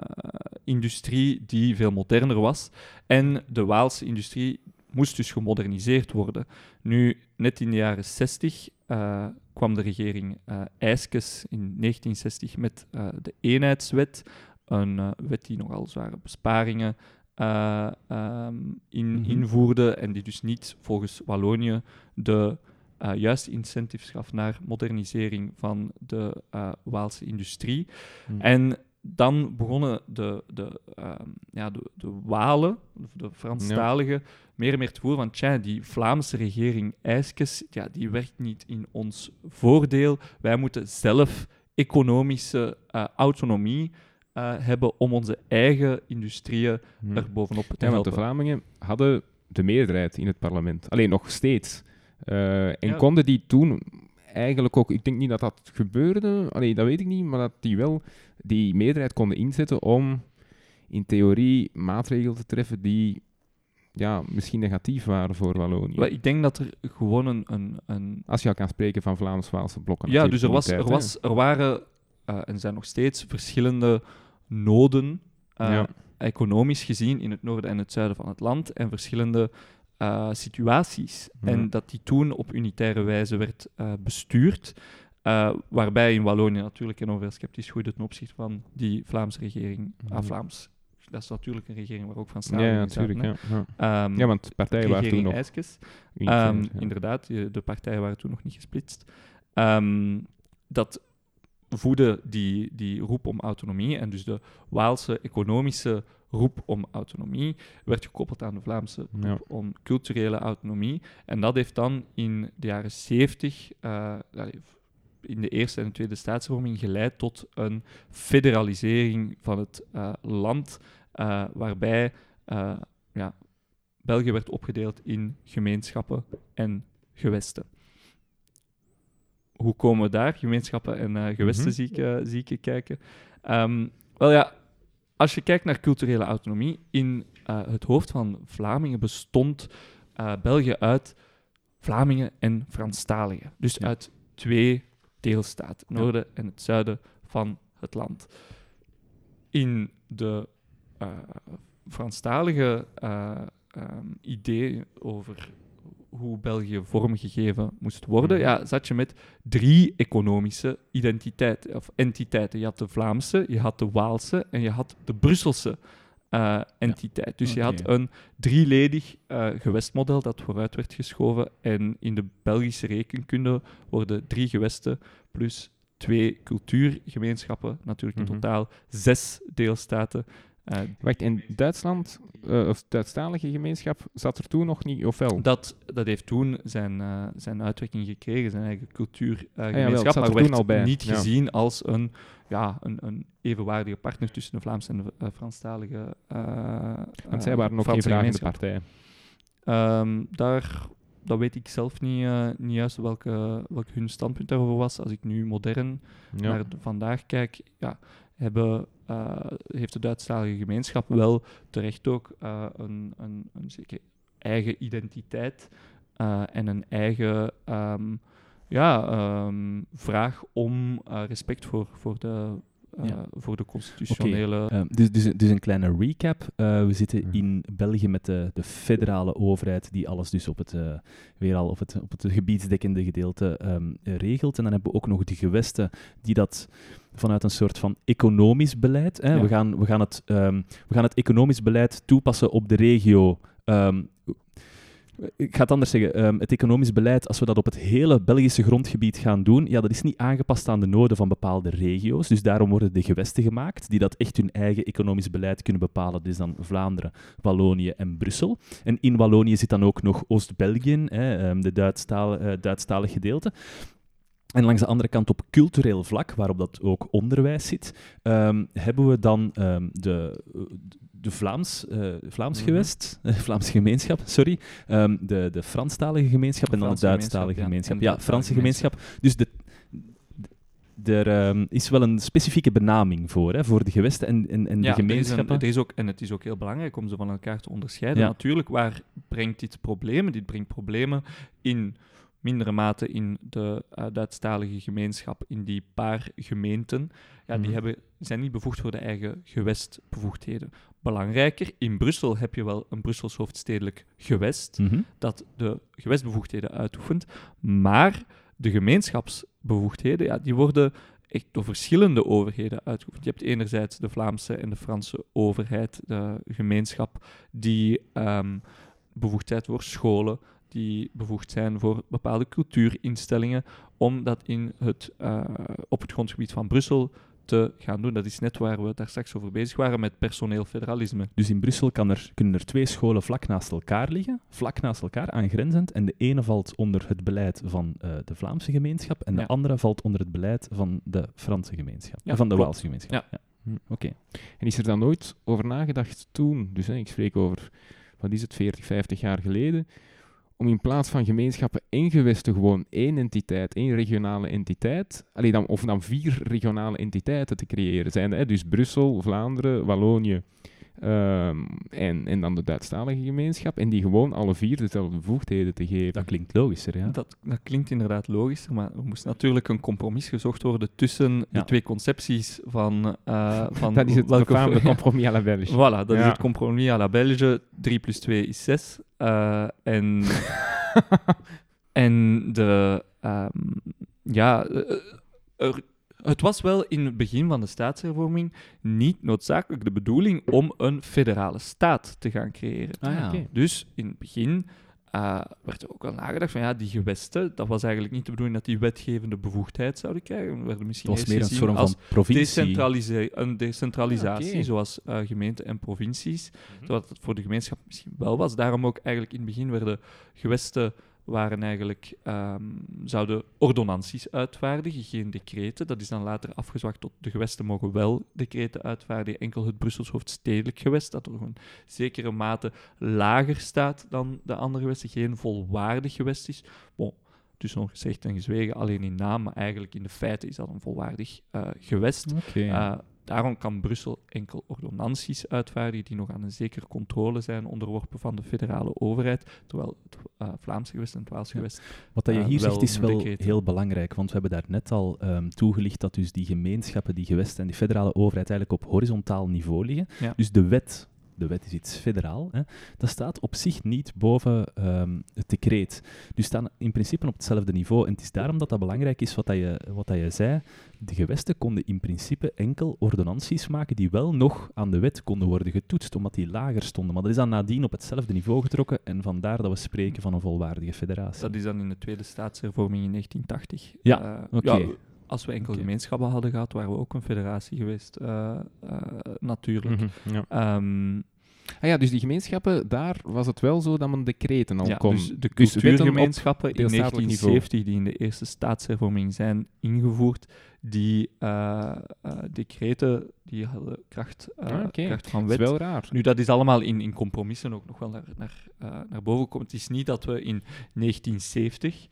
industrie die veel moderner was. En de Waalse industrie moest dus gemoderniseerd worden. Nu, net in de jaren zestig uh, kwam de regering uh, Eyskens in negentien zestig met uh, de eenheidswet. Een uh, wet die nogal zware besparingen Uh, um, in, Mm-hmm. invoerde en die dus niet volgens Wallonië de uh, juiste incentives gaf naar modernisering van de uh, Waalse industrie. Mm. En dan begonnen de, de, um, ja, de, de Walen, de Franstaligen, meer en meer te voelen van tja, die Vlaamse regering Eyskens, ja, die werkt niet in ons voordeel. Wij moeten zelf economische uh, autonomie Uh, hebben om onze eigen industrieën Hm. er bovenop te Ja, want de helpen. Vlamingen hadden de meerderheid in het parlement. Alleen nog steeds. Uh, en Ja. konden die toen eigenlijk ook... Ik denk niet dat dat gebeurde. Allee, dat weet ik niet. Maar dat die wel die meerderheid konden inzetten om in theorie maatregelen te treffen die ja, misschien negatief waren voor Wallonië. Maar ik denk dat er gewoon een... een, een... Als je al kan spreken van Vlaams-Waalse blokken. Ja, dus er, was, tijd, er, was, er waren uh, en zijn nog steeds verschillende noden, uh, ja. economisch gezien, in het noorden en het zuiden van het land, en verschillende uh, situaties. Ja. En dat die toen op unitaire wijze werd uh, bestuurd, uh, waarbij in Wallonië natuurlijk enorm veel sceptisch groeide ten opzichte van die Vlaamse regering. Ja. Ah, Vlaams. Dat is natuurlijk een regering waar ook van Ja, Staal ja, in natuurlijk. zaten, Ja, hè. ja. Um, ja, want partijen waren toen nog... IJskes. unitair, Um, ja. Inderdaad, de, de partijen waren toen nog niet gesplitst. Um, dat voedde die, die roep om autonomie, en dus de Waalse economische roep om autonomie werd gekoppeld aan de Vlaamse roep Ja. om culturele autonomie. En dat heeft dan in de jaren zeventig, uh, in de eerste en de tweede staatsvorming, geleid tot een federalisering van het uh, land, uh, waarbij uh, ja, België werd opgedeeld in gemeenschappen en gewesten. Hoe komen we daar? Gemeenschappen en uh, gewesten Mm-hmm. zie, ik, uh, zie ik kijken. Um, wel ja, als je kijkt naar culturele autonomie, in uh, het hoofd van Vlamingen bestond uh, België uit Vlamingen en Franstaligen. Dus Ja. uit twee deelstaten, het noorden en het zuiden van het land. In de uh, Franstalige uh, um, idee over hoe België vormgegeven moest worden, Mhm. ja, zat je met drie economische identiteiten, of entiteiten. Je had de Vlaamse, je had de Waalse en je had de Brusselse uh, entiteit. Dus je Oké. had een drieledig uh, gewestmodel dat vooruit werd geschoven. En in de Belgische rekenkunde worden drie gewesten plus twee cultuurgemeenschappen, natuurlijk in Mhm. totaal zes deelstaten. Uh, Wacht, in Duitsland, uh, of Duitsstalige gemeenschap, zat er toen nog niet, of wel? Dat, dat heeft toen zijn, uh, zijn uitwerking gekregen, zijn eigen cultuurgemeenschap, jawel, het zat maar er werd toen al bij, niet ja. gezien als een, ja, een, een evenwaardige partner tussen de Vlaamse en de uh, Franstalige uh, Want zij waren nog geen Franse vragende gemeenschap. partij. Um, daar, dat weet ik zelf niet, uh, niet juist welke, welk hun standpunt daarover was. Als ik nu modern Ja. naar de, vandaag kijk, ja, hebben, uh, heeft de Duitsstalige gemeenschap wel terecht ook uh, een, een, een zeker eigen identiteit uh, en een eigen um, ja, um, vraag om uh, respect voor, voor, de, uh, Ja. voor de constitutionele... Uh, dus, dus, dus een kleine recap. Uh, we zitten Mhm. in België met de, de federale overheid die alles dus op het, uh, weer al op het, op het gebiedsdekkende gedeelte um, regelt. En dan hebben we ook nog de gewesten die dat vanuit een soort van economisch beleid... Hè, Ja. we, gaan, we, gaan het, um, we gaan het economisch beleid toepassen op de regio... Um, Ik ga het anders zeggen. Um, het economisch beleid, als we dat op het hele Belgische grondgebied gaan doen, ja, dat is niet aangepast aan de noden van bepaalde regio's. Dus daarom worden de gewesten gemaakt die dat echt hun eigen economisch beleid kunnen bepalen. Dus dan Vlaanderen, Wallonië en Brussel. En in Wallonië zit dan ook nog Oost-België, hè, um, de Duitsstaal, uh, Duitsstalig gedeelte. En langs de andere kant op cultureel vlak, waarop dat ook onderwijs zit, um, hebben we dan um, de... de Vlaams, uh, Vlaams Mhm. gewest, uh, Vlaamse gemeenschap, sorry, um, de, de Franstalige gemeenschap en dan de Franse Duitsstalige gemeenschap, gemeenschap. ja. Ja, En de Franse Duitsstalige gemeenschap. Dus de, de, er um, is wel een specifieke benaming voor, hè, voor de gewesten en, en, en Ja, de er is een- gemeenschappen. er is ook, en het is ook heel belangrijk om ze van elkaar te onderscheiden. Ja. Natuurlijk, waar brengt dit problemen? Dit brengt problemen in mindere mate in de uh, Duitsstalige gemeenschap, in die paar gemeenten. Ja, die Mhm. hebben, zijn niet bevoegd voor de eigen gewestbevoegdheden. Belangrijker, in Brussel heb je wel een Brussels hoofdstedelijk gewest Mhm. dat de gewestbevoegdheden uitoefent, maar de gemeenschapsbevoegdheden, ja, die worden echt door verschillende overheden uitgeoefend. Je hebt enerzijds de Vlaamse en de Franse overheid, de gemeenschap, die um, bevoegd zijn voor scholen, die bevoegd zijn voor bepaalde cultuurinstellingen, om dat in het, uh, op het grondgebied van Brussel te gaan doen. Dat is net waar we daar straks over bezig waren met personeel federalisme. Dus in Brussel kan er, kunnen er twee scholen vlak naast elkaar liggen, vlak naast elkaar, aangrenzend. En de ene valt onder het beleid van uh, de Vlaamse gemeenschap en Ja. de andere valt onder het beleid van de Franse gemeenschap. Ja, van de klopt. Waalse gemeenschap. Ja. Ja. Hm, Oké. En is er dan nooit over nagedacht toen, dus hè, ik spreek over, wat is het, veertig, vijftig jaar geleden, om in plaats van gemeenschappen en gewesten gewoon één entiteit, één regionale entiteit, allee, dan, of dan vier regionale entiteiten te creëren zijn. Hè? Dus Brussel, Vlaanderen, Wallonië Um, en, en dan de Duitsstalige gemeenschap. En die gewoon alle vier dezelfde bevoegdheden te geven. Dat klinkt logischer, ja. Dat, dat klinkt inderdaad logischer, maar er moest natuurlijk een compromis gezocht worden tussen Ja. de twee concepties van... uh, van dat is het welke befaamde compromis à la Belge. Voilà, dat Ja. is het compromis à la Belge. drie plus twee is zes. Uh, en, en de... Um, ja... Uh, er, Het was wel in het begin van de staatshervorming niet noodzakelijk de bedoeling om een federale staat te gaan creëren. Ah, ja. Oké. Dus in het begin uh, werd er ook wel nagedacht van ja, die gewesten, dat was eigenlijk niet de bedoeling dat die wetgevende bevoegdheid zouden krijgen. We werden misschien Het was eerst meer een gezien vorm als van provincie. decentralise- een decentralisatie, Ah, oké. zoals uh, gemeenten en provincies. Mhm. Terwijl het voor de gemeenschap misschien wel was. Daarom ook eigenlijk in het begin werden gewesten waren eigenlijk, um, zouden ordonnanties uitvaardigen, geen decreten. Dat is dan later afgezwakt tot de gewesten mogen wel decreten uitvaardigen. Enkel het Brussels hoofdstedelijk gewest, dat er een zekere mate lager staat dan de andere gewesten, geen volwaardig gewest is. Bon, tussen gezegd en gezwegen, alleen in naam, maar eigenlijk in de feiten is dat een volwaardig uh, gewest. Okay. Uh, Daarom kan Brussel enkel ordonnanties uitvaardigen die nog aan een zekere controle zijn onderworpen van de federale overheid, terwijl het uh, Vlaamse gewest en het Waalse gewest... Ja. Wat dat je hier uh, zegt is wel decreten. heel belangrijk, want we hebben daar net al um, toegelicht dat dus die gemeenschappen, die gewesten en die federale overheid eigenlijk op horizontaal niveau liggen. Ja. Dus de wet... De wet is iets federaal. Hè. Dat staat op zich niet boven um, het decreet. Dus staan in principe op hetzelfde niveau. En het is daarom dat dat belangrijk is wat, dat je, wat dat je zei. De gewesten konden in principe enkel ordonnanties maken die wel nog aan de wet konden worden getoetst, omdat die lager stonden. Maar dat is dan nadien op hetzelfde niveau getrokken en vandaar dat we spreken van een volwaardige federatie. Dat is dan in de tweede staatshervorming in negentien tachtig. Ja, uh, oké. Ja, als we enkel Oké. gemeenschappen hadden gehad, waren we ook een federatie geweest, uh, uh, natuurlijk. Mhm, ja. Um, Ah ja, dus die gemeenschappen, daar was het wel zo dat men decreten al ja, kon. dus de Dus wetten op cultuurgemeenschappen in deelstatelijk negentien zeventig, die in de eerste staatshervorming zijn ingevoerd, die uh, uh, decreten, die hadden kracht, uh, Ah, oké. kracht van Dat is wet. wel raar. Nu, dat is allemaal in, in compromissen ook nog wel naar, naar, uh, naar boven gekomen. Het is niet dat we in negentien zeventig,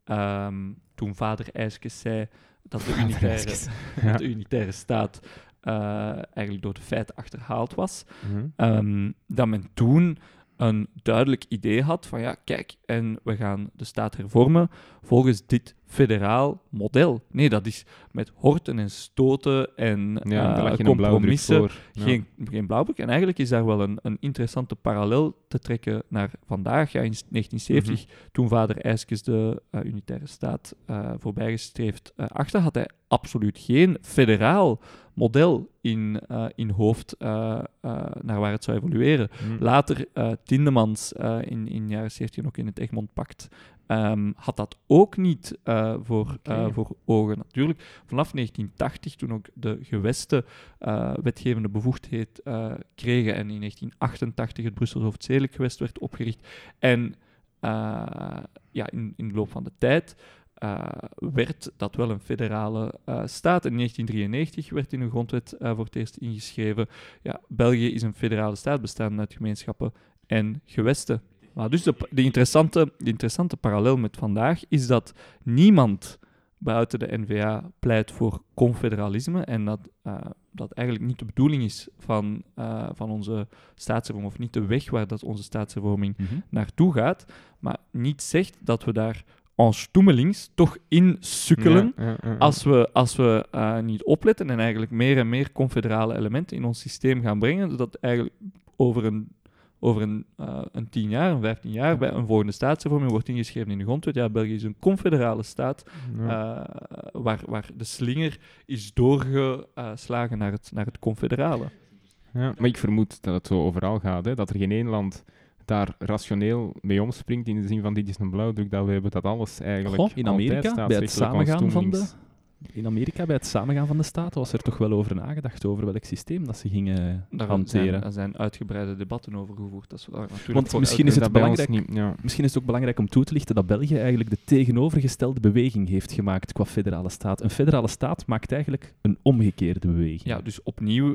um, toen vader Eyskens zei dat de unitaire, Ja. dat de unitaire staat uh, eigenlijk door de feiten achterhaald was, Mhm. um, dat men toen een duidelijk idee had van ja, kijk, en we gaan de staat hervormen volgens dit federaal model. Nee, dat is met horten en stoten en Ja, daar uh, lag je een blauwdruk compromissen. voor. Ja. Geen, geen blauwdruk. En eigenlijk is daar wel een, een interessante parallel te trekken naar vandaag. Ja, in negentien zeventig, Mhm. toen vader Eyskens de uh, unitaire staat uh, voorbijgestreefd uh, achter, had hij absoluut geen federaal model in, uh, in hoofd uh, uh, naar waar het zou evolueren. Mhm. Later, uh, Tindemans uh, in, in de jaren zeventig ook in het Egmond-pact, um, had dat ook niet uh, voor, Oké. uh, voor ogen. Natuurlijk, vanaf negentien tachtig, toen ook de gewesten uh, wetgevende bevoegdheid uh, kregen en in negentien achtentachtig het Brussels hoofdstedelijk gewest werd opgericht. En uh, ja, in, in de loop van de tijd Uh, werd dat wel een federale uh, staat. In negentien drieënnegentig werd in de grondwet uh, voor het eerst ingeschreven. Ja, België is een federale staat, bestaande uit gemeenschappen en gewesten. Maar dus de, de, interessante, de interessante parallel met vandaag is dat niemand buiten de N V A pleit voor confederalisme en dat uh, dat eigenlijk niet de bedoeling is van, uh, van onze staatshervorming, of niet de weg waar dat onze staatshervorming Mm-hmm. naartoe gaat, maar niet zegt dat we daar en stoemelings toch in sukkelen Ja, ja, ja, ja. als we, als we uh, niet opletten en eigenlijk meer en meer confederale elementen in ons systeem gaan brengen, zodat eigenlijk over een, over een, uh, een tien jaar, een vijftien jaar, bij een volgende staatshervorming wordt ingeschreven in de grondwet. Ja, België is een confederale staat Ja. uh, waar, waar de slinger is doorgeslagen naar het, naar het confederale. Ja, maar ik vermoed dat het zo overal gaat, hè, dat er geen één land daar rationeel mee omspringt in de zin van dit is een blauwdruk, dat we hebben dat alles eigenlijk Goh, in Amerika, altijd bij het staatsrechtelijk samengaan van de, aanstoelings- in Amerika, bij het samengaan van de staten, was er toch wel over nagedacht over welk systeem dat ze gingen Daar hanteren. zijn, daar zijn uitgebreide debatten over gevoerd. Dat is wel natuurlijk Want voor misschien elke- is het dat bij ons belangrijk- niet, ja. Misschien is het ook belangrijk om toe te lichten dat België eigenlijk de tegenovergestelde beweging heeft gemaakt qua federale staat. Een federale staat maakt eigenlijk een omgekeerde beweging. Ja, dus opnieuw,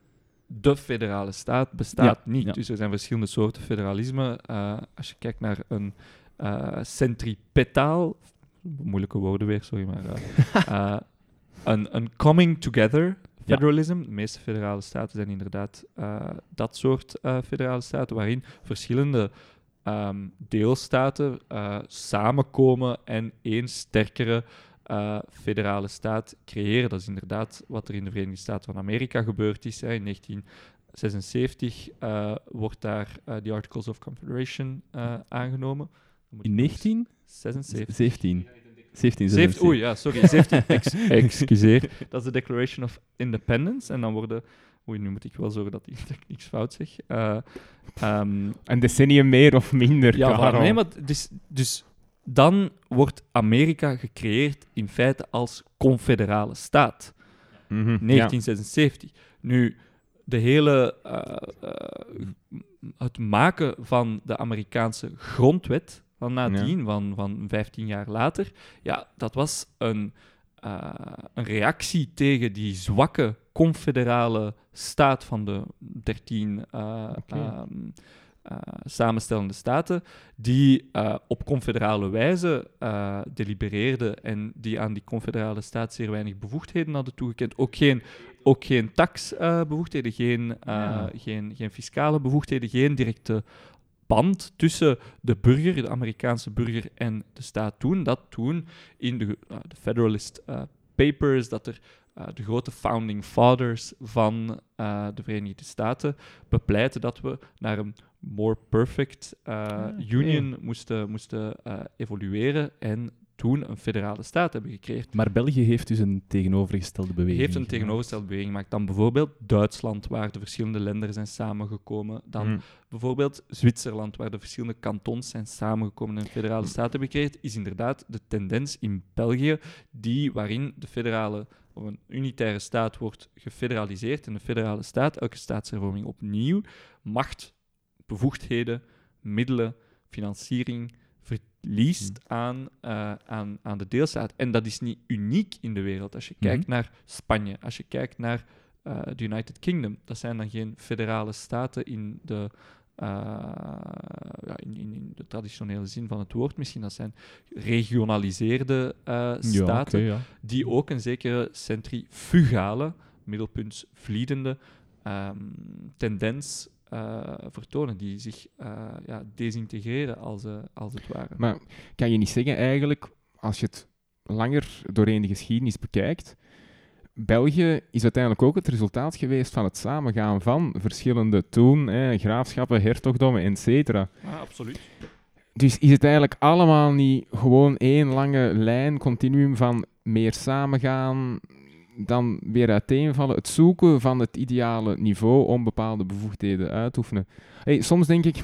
de federale staat bestaat Ja, niet. ja. Dus er zijn verschillende soorten federalisme. Uh, als je kijkt naar een uh, centripetaal, moeilijke woorden weer, sorry, maar uh, uh, een, een coming together federalism. De meeste federale staten zijn inderdaad uh, dat soort uh, federale staten, waarin verschillende um, deelstaten uh, samenkomen en één sterkere uh, federale staat creëren. Dat is inderdaad wat er in de Verenigde Staten van Amerika gebeurd is. Hè. In negentien zesenzeventig uh, wordt daar uh, de Articles of Confederation uh, aangenomen. In negentien zesenzeventig. zeventien. zeventien, zeventien. Oei, ja, sorry. zeventien. Ex- excuseer. Dat is de Declaration of Independence. En dan worden... Oei, nu moet ik wel zorgen dat ik, dat ik niks fout zeg. Uh, um, Een decennium meer of minder, ja, Karel. maar, nee, maar dus, dus dan wordt Amerika gecreëerd in feite als confederale staat. Mhm, negentien zesenzeventig. Ja. Nu, de hele... Uh, uh, het maken van de Amerikaanse grondwet van nadien, ja. van, van vijftien jaar later, ja, dat was een, uh, een reactie tegen die zwakke confederale staat van de dertien uh, okay. um, uh, samenstellende staten, die uh, op confederale wijze uh, delibereerde en die aan die confederale staat zeer weinig bevoegdheden hadden toegekend. Ook geen, ook geen taxbevoegdheden, uh, geen, uh, ja. geen, geen fiscale bevoegdheden, geen directe band tussen de burger, de Amerikaanse burger en de staat toen. Dat toen in de, uh, de Federalist uh, Papers, dat er uh, de grote founding fathers van uh, de Verenigde Staten bepleiten dat we naar een more perfect uh, ah, okay. union moesten, moesten uh, evolueren en toen een federale staat hebben gecreëerd. Maar België heeft dus een tegenovergestelde beweging heeft een gemaakt. tegenovergestelde beweging gemaakt. Dan bijvoorbeeld Duitsland, waar de verschillende landen zijn samengekomen. Dan mm. bijvoorbeeld Zwitserland, waar de verschillende kantons zijn samengekomen en een federale staat hebben gecreëerd, is inderdaad de tendens in België, die waarin de federale of een unitaire staat wordt gefederaliseerd en de federale staat, elke staatshervorming opnieuw, macht, bevoegdheden, middelen, financiering verliest aan, uh, aan, aan de deelstaat. En dat is niet uniek in de wereld. Als je mm-hmm. kijkt naar Spanje, als je kijkt naar uh, de United Kingdom, dat zijn dan geen federale staten in de, uh, ja, in, in, in de traditionele zin van het woord misschien. Dat zijn regionaliseerde uh, staten, ja, okay, ja. die ook een zekere centrifugale, middelpuntsvliedende um, tendens Uh, vertonen, die zich uh, ja, desintegreren als, uh, als het ware. Maar kan je niet zeggen eigenlijk, als je het langer doorheen de geschiedenis bekijkt, België is uiteindelijk ook het resultaat geweest van het samengaan van verschillende toen, eh, graafschappen, hertogdommen, et cetera. Ja, absoluut. Dus is het eigenlijk allemaal niet gewoon één lange lijn, continuum van meer samengaan, dan weer uiteenvallen, het zoeken van het ideale niveau om bepaalde bevoegdheden uit te oefenen. Hey, soms denk ik,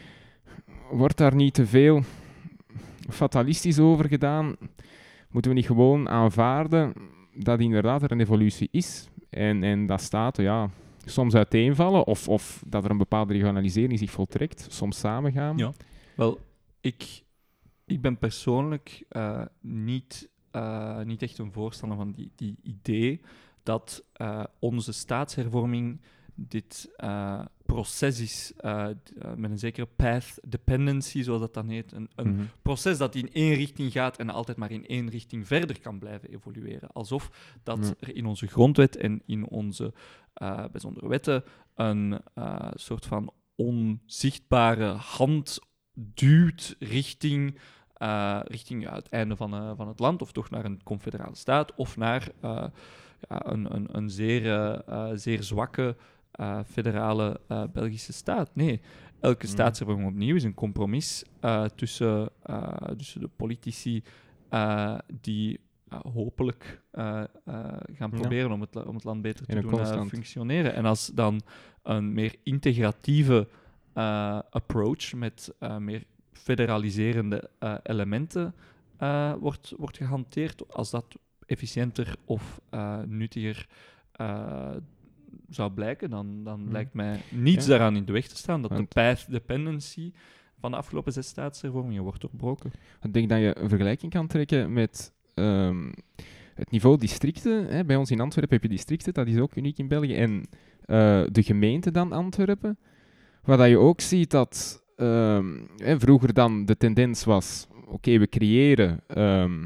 wordt daar niet te veel fatalistisch over gedaan? Moeten we niet gewoon aanvaarden dat inderdaad er een evolutie is en, en dat staten ja, soms uiteenvallen of, of dat er een bepaalde regionalisering zich voltrekt, soms samengaan? Ja, wel, ik, ik ben persoonlijk uh, niet... Uh, niet echt een voorstander van die, die idee dat uh, onze staatshervorming dit uh, proces is uh, d- uh, met een zekere path dependency, zoals dat dan heet. Een, een mm-hmm. proces dat in één richting gaat en altijd maar in één richting verder kan blijven evolueren. Alsof dat mm. er in onze grondwet en in onze uh, bijzondere wetten een uh, soort van onzichtbare hand duwt richting... Uh, richting ja, het einde van, uh, van het land, of toch naar een confederale staat, of naar uh, ja, een, een, een zeer, uh, zeer zwakke uh, federale uh, Belgische staat. Nee, elke mm. staatshervorming opnieuw is een compromis uh, tussen, uh, tussen de politici uh, die uh, hopelijk uh, uh, gaan proberen ja. om, het, om het land beter te doen uh, functioneren. En als dan een meer integratieve uh, approach met uh, meer federaliserende uh, elementen uh, wordt, wordt gehanteerd, als dat efficiënter of uh, nuttiger uh, zou blijken, dan, dan hmm. lijkt mij niets ja. daaraan in de weg te staan dat Want... de path dependency van de afgelopen zes staatshervormingen wordt doorbroken. Ik denk dat je een vergelijking kan trekken met um, het niveau districten. Hè. Bij ons in Antwerpen heb je districten, dat is ook uniek in België, en uh, de gemeente dan Antwerpen, waar dat je ook ziet dat Um, hè, vroeger dan de tendens was, oké, okay, we creëren um,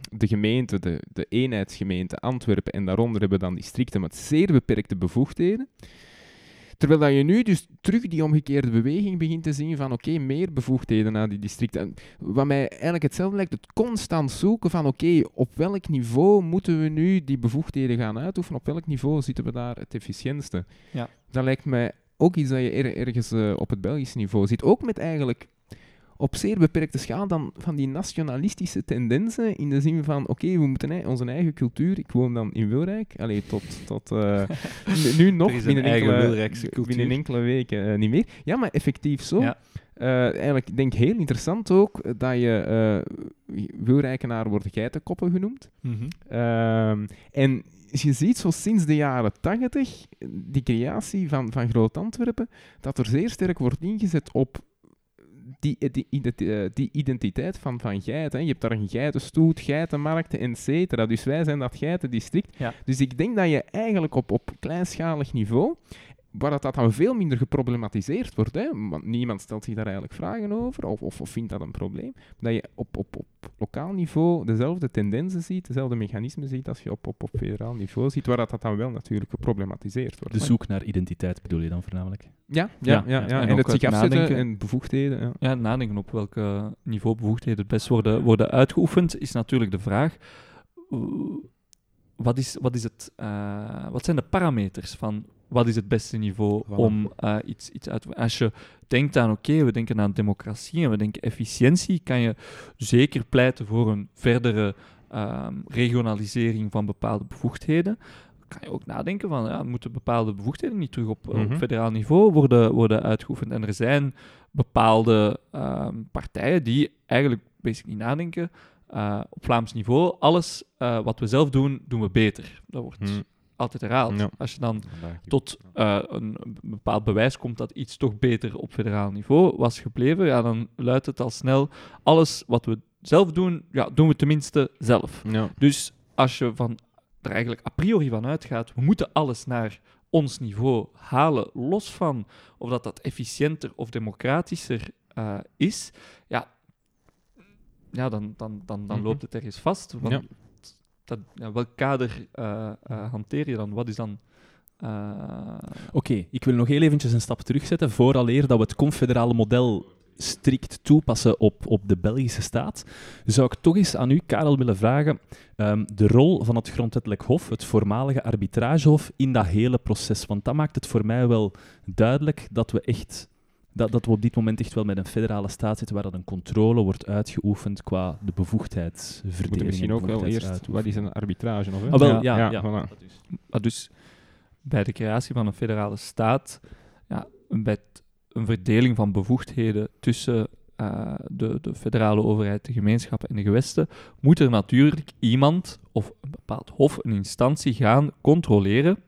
de gemeente, de, de eenheidsgemeente Antwerpen en daaronder hebben we dan districten met zeer beperkte bevoegdheden. Terwijl dat je nu dus terug die omgekeerde beweging begint te zien van oké, okay, meer bevoegdheden naar die districten. En wat mij eigenlijk hetzelfde lijkt, het constant zoeken van oké, okay, op welk niveau moeten we nu die bevoegdheden gaan uitoefenen, op welk niveau zitten we daar het efficiëntste. Ja. Dat lijkt mij ook iets dat je er, ergens uh, op het Belgisch niveau ziet. Ook met eigenlijk op zeer beperkte schaal dan van die nationalistische tendensen in de zin van oké, okay, we moeten ei- onze eigen cultuur, ik woon dan in Wilrijk, allee, tot, tot uh, n- nu nog, binnen enkele, binnen enkele weken uh, niet meer. Ja, maar effectief zo. Ja. Uh, eigenlijk, ik denk heel interessant ook dat je uh, Wilrijkenaar worden geitenkoppen genoemd. Mm-hmm. Uh, en je ziet zo sinds de jaren tachtig, die creatie van, van Groot-Antwerpen, dat er zeer sterk wordt ingezet op die, die, die, die identiteit van, van geiten. Je hebt daar een geitenstoet, geitenmarkten, et cetera. Dus wij zijn dat geitendistrict. Ja. Dus ik denk dat je eigenlijk op, op kleinschalig niveau, waar dat, dat dan veel minder geproblematiseerd wordt, hè, want niemand stelt zich daar eigenlijk vragen over, of, of, of vindt dat een probleem, dat je op, op, op lokaal niveau dezelfde tendensen ziet, dezelfde mechanismen ziet als je op, op, op federaal niveau ziet, waar dat, dat dan wel natuurlijk geproblematiseerd wordt. De zoek naar identiteit bedoel je dan voornamelijk? Ja, ja, ja, ja, ja. En, en het ook zich het afzetten nadenken. en bevoegdheden. Ja. Ja, nadenken op welk uh, niveau bevoegdheden het best worden, worden uitgeoefend, is natuurlijk de vraag. Uh, wat, is, wat, is het, uh, wat zijn de parameters van wat is het beste niveau Voilà. om uh, iets, iets uit te voeren? Als je denkt aan, oké, okay, we denken aan democratie en we denken efficiëntie, kan je zeker pleiten voor een verdere uh, regionalisering van bepaalde bevoegdheden. Kan je ook nadenken van, ja, moeten bepaalde bevoegdheden niet terug op, Mm-hmm. op federaal niveau worden, worden uitgeoefend? En er zijn bepaalde uh, partijen die eigenlijk basically nadenken, uh, op Vlaams niveau, alles uh, wat we zelf doen, doen we beter. Dat wordt Mm. altijd herhaald. Ja. Als je dan tot uh, een bepaald bewijs komt dat iets toch beter op federaal niveau was gebleven, ja, dan luidt het al snel, alles wat we zelf doen, ja, doen we tenminste zelf. Ja. Dus als je van, er eigenlijk a priori van uitgaat, we moeten alles naar ons niveau halen, los van of dat, dat efficiënter of democratischer uh, is, ja, ja dan, dan, dan, dan Mm-hmm. loopt het ergens vast. Want Ja. dat, ja, welk kader uh, uh, hanteer je dan? Wat is dan... Uh... Oké, okay, ik wil nog heel eventjes een stap terugzetten, vooraleer dat we het confederale model strikt toepassen op, op de Belgische staat, zou ik toch eens aan u, Karel, willen vragen um, de rol van het Grondwettelijk Hof, het voormalige arbitragehof, in dat hele proces. Want dat maakt het voor mij wel duidelijk dat we echt... Dat, dat we op dit moment echt wel met een federale staat zitten waar dat een controle wordt uitgeoefend qua de bevoegdheidsverdeling. Moeten misschien ook wel eerst, bevoegdheidsuitoefening. wat is een arbitrage? Of, hè? Ah, wel, ja. ja, ja, voilà. dat is. Ah, dus bij de creatie van een federale staat, ja, bij t- een verdeling van bevoegdheden tussen uh, de, de federale overheid, de gemeenschappen en de gewesten, moet er natuurlijk iemand of een bepaald hof, een instantie gaan controleren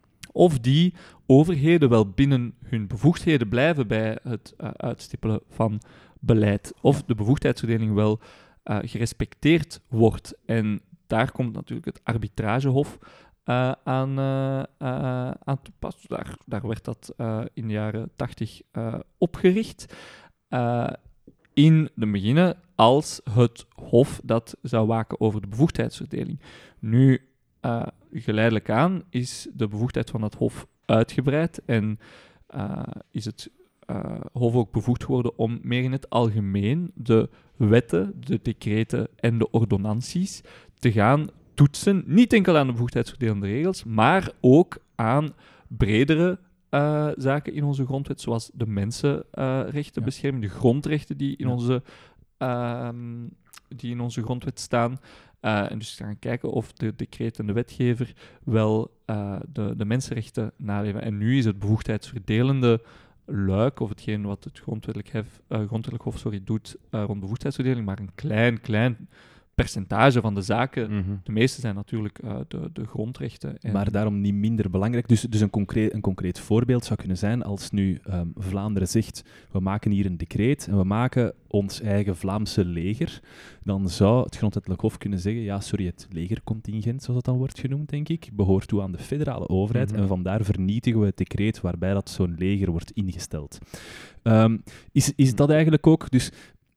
of die overheden wel binnen hun bevoegdheden blijven bij het uh, uitstippelen van beleid. Of de bevoegdheidsverdeling wel uh, gerespecteerd wordt. En daar komt natuurlijk het arbitragehof uh, aan, uh, uh, aan te pas. Daar, daar werd dat uh, in de jaren tachtig uh, opgericht. Uh, in de beginnen als het hof dat zou waken over de bevoegdheidsverdeling. Nu, uh, geleidelijk aan is de bevoegdheid van het hof uitgebreid en uh, is het uh, hof ook bevoegd geworden om meer in het algemeen de wetten, de decreten en de ordonnanties te gaan toetsen. Niet enkel aan de bevoegdheidsverdelende regels, maar ook aan bredere uh, zaken in onze grondwet, zoals de mensenrechtenbescherming, uh, de grondrechten die in, ja. onze, uh, die in onze grondwet staan. Uh, en dus gaan kijken of de decreet en de wetgever wel uh, de, de mensenrechten naleven. En nu is het bevoegdheidsverdelende luik, of hetgeen wat het grondwettelijk, hef, uh, grondwettelijk hof sorry, doet uh, rond bevoegdheidsverdeling, maar een klein, klein percentage van de zaken. Mm-hmm. De meeste zijn natuurlijk uh, de, de grondrechten. En Maar daarom niet minder belangrijk. Dus, dus een, concreet, een concreet voorbeeld zou kunnen zijn als nu um, Vlaanderen zegt, we maken hier een decreet en we maken ons eigen Vlaamse leger, dan zou het Grondwettelijk Hof kunnen zeggen, ja, sorry, het legercontingent, zoals dat dan wordt genoemd, denk ik, behoort toe aan de federale overheid Mm-hmm. en vandaar vernietigen we het decreet waarbij dat zo'n leger wordt ingesteld. Um, is, is dat eigenlijk ook... Dus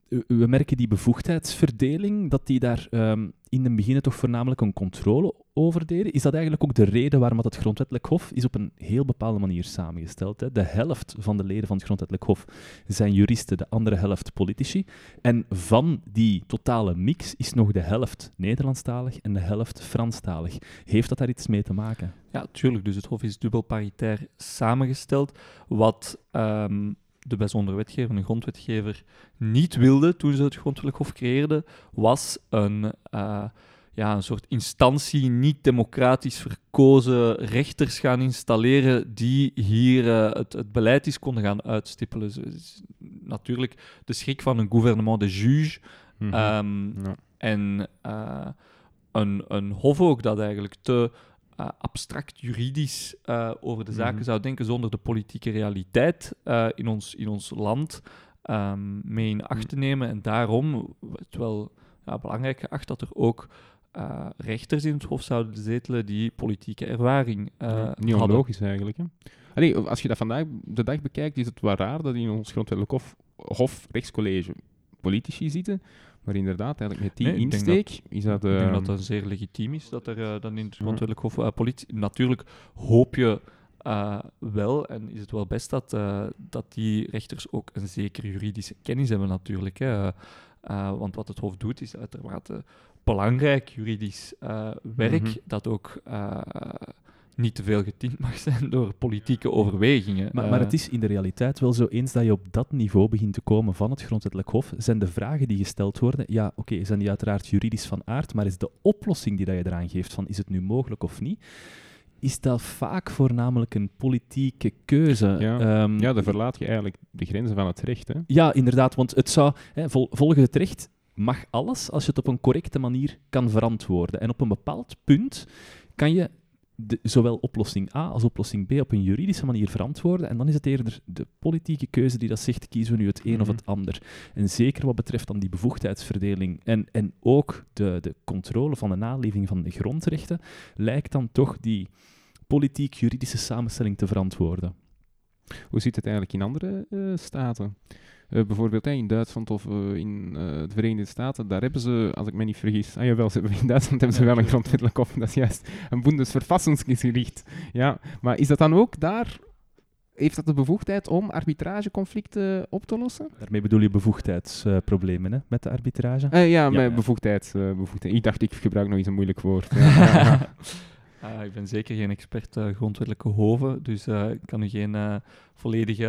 we merken die bevoegdheidsverdeling, dat die daar um, in het begin toch voornamelijk een controle over deden. Is dat eigenlijk ook de reden waarom het Grondwettelijk Hof is op een heel bepaalde manier samengesteld? Hè? De helft van de leden van het Grondwettelijk Hof zijn juristen, de andere helft politici. En van die totale mix is nog de helft Nederlandstalig en de helft Franstalig. Heeft dat daar iets mee te maken? Ja, tuurlijk. Dus het Hof is dubbel paritair samengesteld. Wat um, de bijzondere wetgever, de grondwetgever, niet wilde toen ze het Grondwettelijk Hof creëerden, was een, uh, ja, een soort instantie, niet democratisch verkozen rechters gaan installeren die hier uh, het, het beleid eens konden gaan uitstippelen. Dus, natuurlijk de schrik van een gouvernement de juge. Mm-hmm. Um, ja. En uh, een, een hof ook dat eigenlijk te uh, abstract juridisch uh, over de zaken mm-hmm. zou denken zonder de politieke realiteit uh, in, ons, in ons land um, mee in acht te nemen. En daarom het wel ja, belangrijk geacht dat er ook uh, rechters in het hof zouden zetelen die politieke ervaring uh, ja, niet hadden. onlogisch eigenlijk, hè? Allee, als je dat vandaag de dag bekijkt, is het wel raar dat in ons grondwettelijk hof, hof rechtscollege politici zitten. Maar inderdaad, eigenlijk met die nee, insteek dat, is dat... Uh... Ik denk dat dat zeer legitiem is, dat er uh, dan in het grondwettelijk hof uh, politie... Natuurlijk hoop je uh, wel, en is het wel best dat, uh, dat die rechters ook een zekere juridische kennis hebben natuurlijk. Hè. Uh, uh, want wat het hof doet, is uiteraard uh, belangrijk juridisch uh, werk, mm-hmm. dat ook... Uh, niet te veel getint mag zijn door politieke overwegingen. Maar, maar het is in de realiteit wel zo, eens dat je op dat niveau begint te komen van het Grondwettelijk Hof, zijn de vragen die gesteld worden, ja, oké, okay, zijn die uiteraard juridisch van aard, maar is de oplossing die dat je eraan geeft van is het nu mogelijk of niet, is dat vaak voornamelijk een politieke keuze. Ja, um, ja dan verlaat je eigenlijk de grenzen van het recht. Hè? Ja, inderdaad, want het zou, hè, vol, volgens het recht mag alles als je het op een correcte manier kan verantwoorden. En op een bepaald punt kan je De, zowel oplossing A als oplossing B op een juridische manier verantwoorden. En dan is het eerder de politieke keuze die dat zegt, kiezen we nu het een mm-hmm. of het ander. En zeker wat betreft dan die bevoegdheidsverdeling en, en ook de, de controle van de naleving van de grondrechten, lijkt dan toch die politiek-juridische samenstelling te verantwoorden. Hoe zit het eigenlijk in andere uh, staten? Uh, bijvoorbeeld hey, in Duitsland of uh, in uh, de Verenigde Staten, daar hebben ze, als ik me niet vergis, ah jawel, ze hebben, in Duitsland hebben ze wel een grondwettelijk hof, dat is juist een Bundesverfassungsgericht. Ja, maar is dat dan ook daar, heeft dat de bevoegdheid om arbitrageconflicten op te lossen? Daarmee bedoel je bevoegdheidsproblemen uh, met de arbitrage? Uh, ja, ja, met ja. Bevoegdheids, uh, bevoegdheid. Ik dacht, ik gebruik nog eens een moeilijk woord. Ja, ja, ja. Uh, ik ben zeker geen expert uh, grondwettelijke hoven, dus uh, ik kan u geen uh, volledige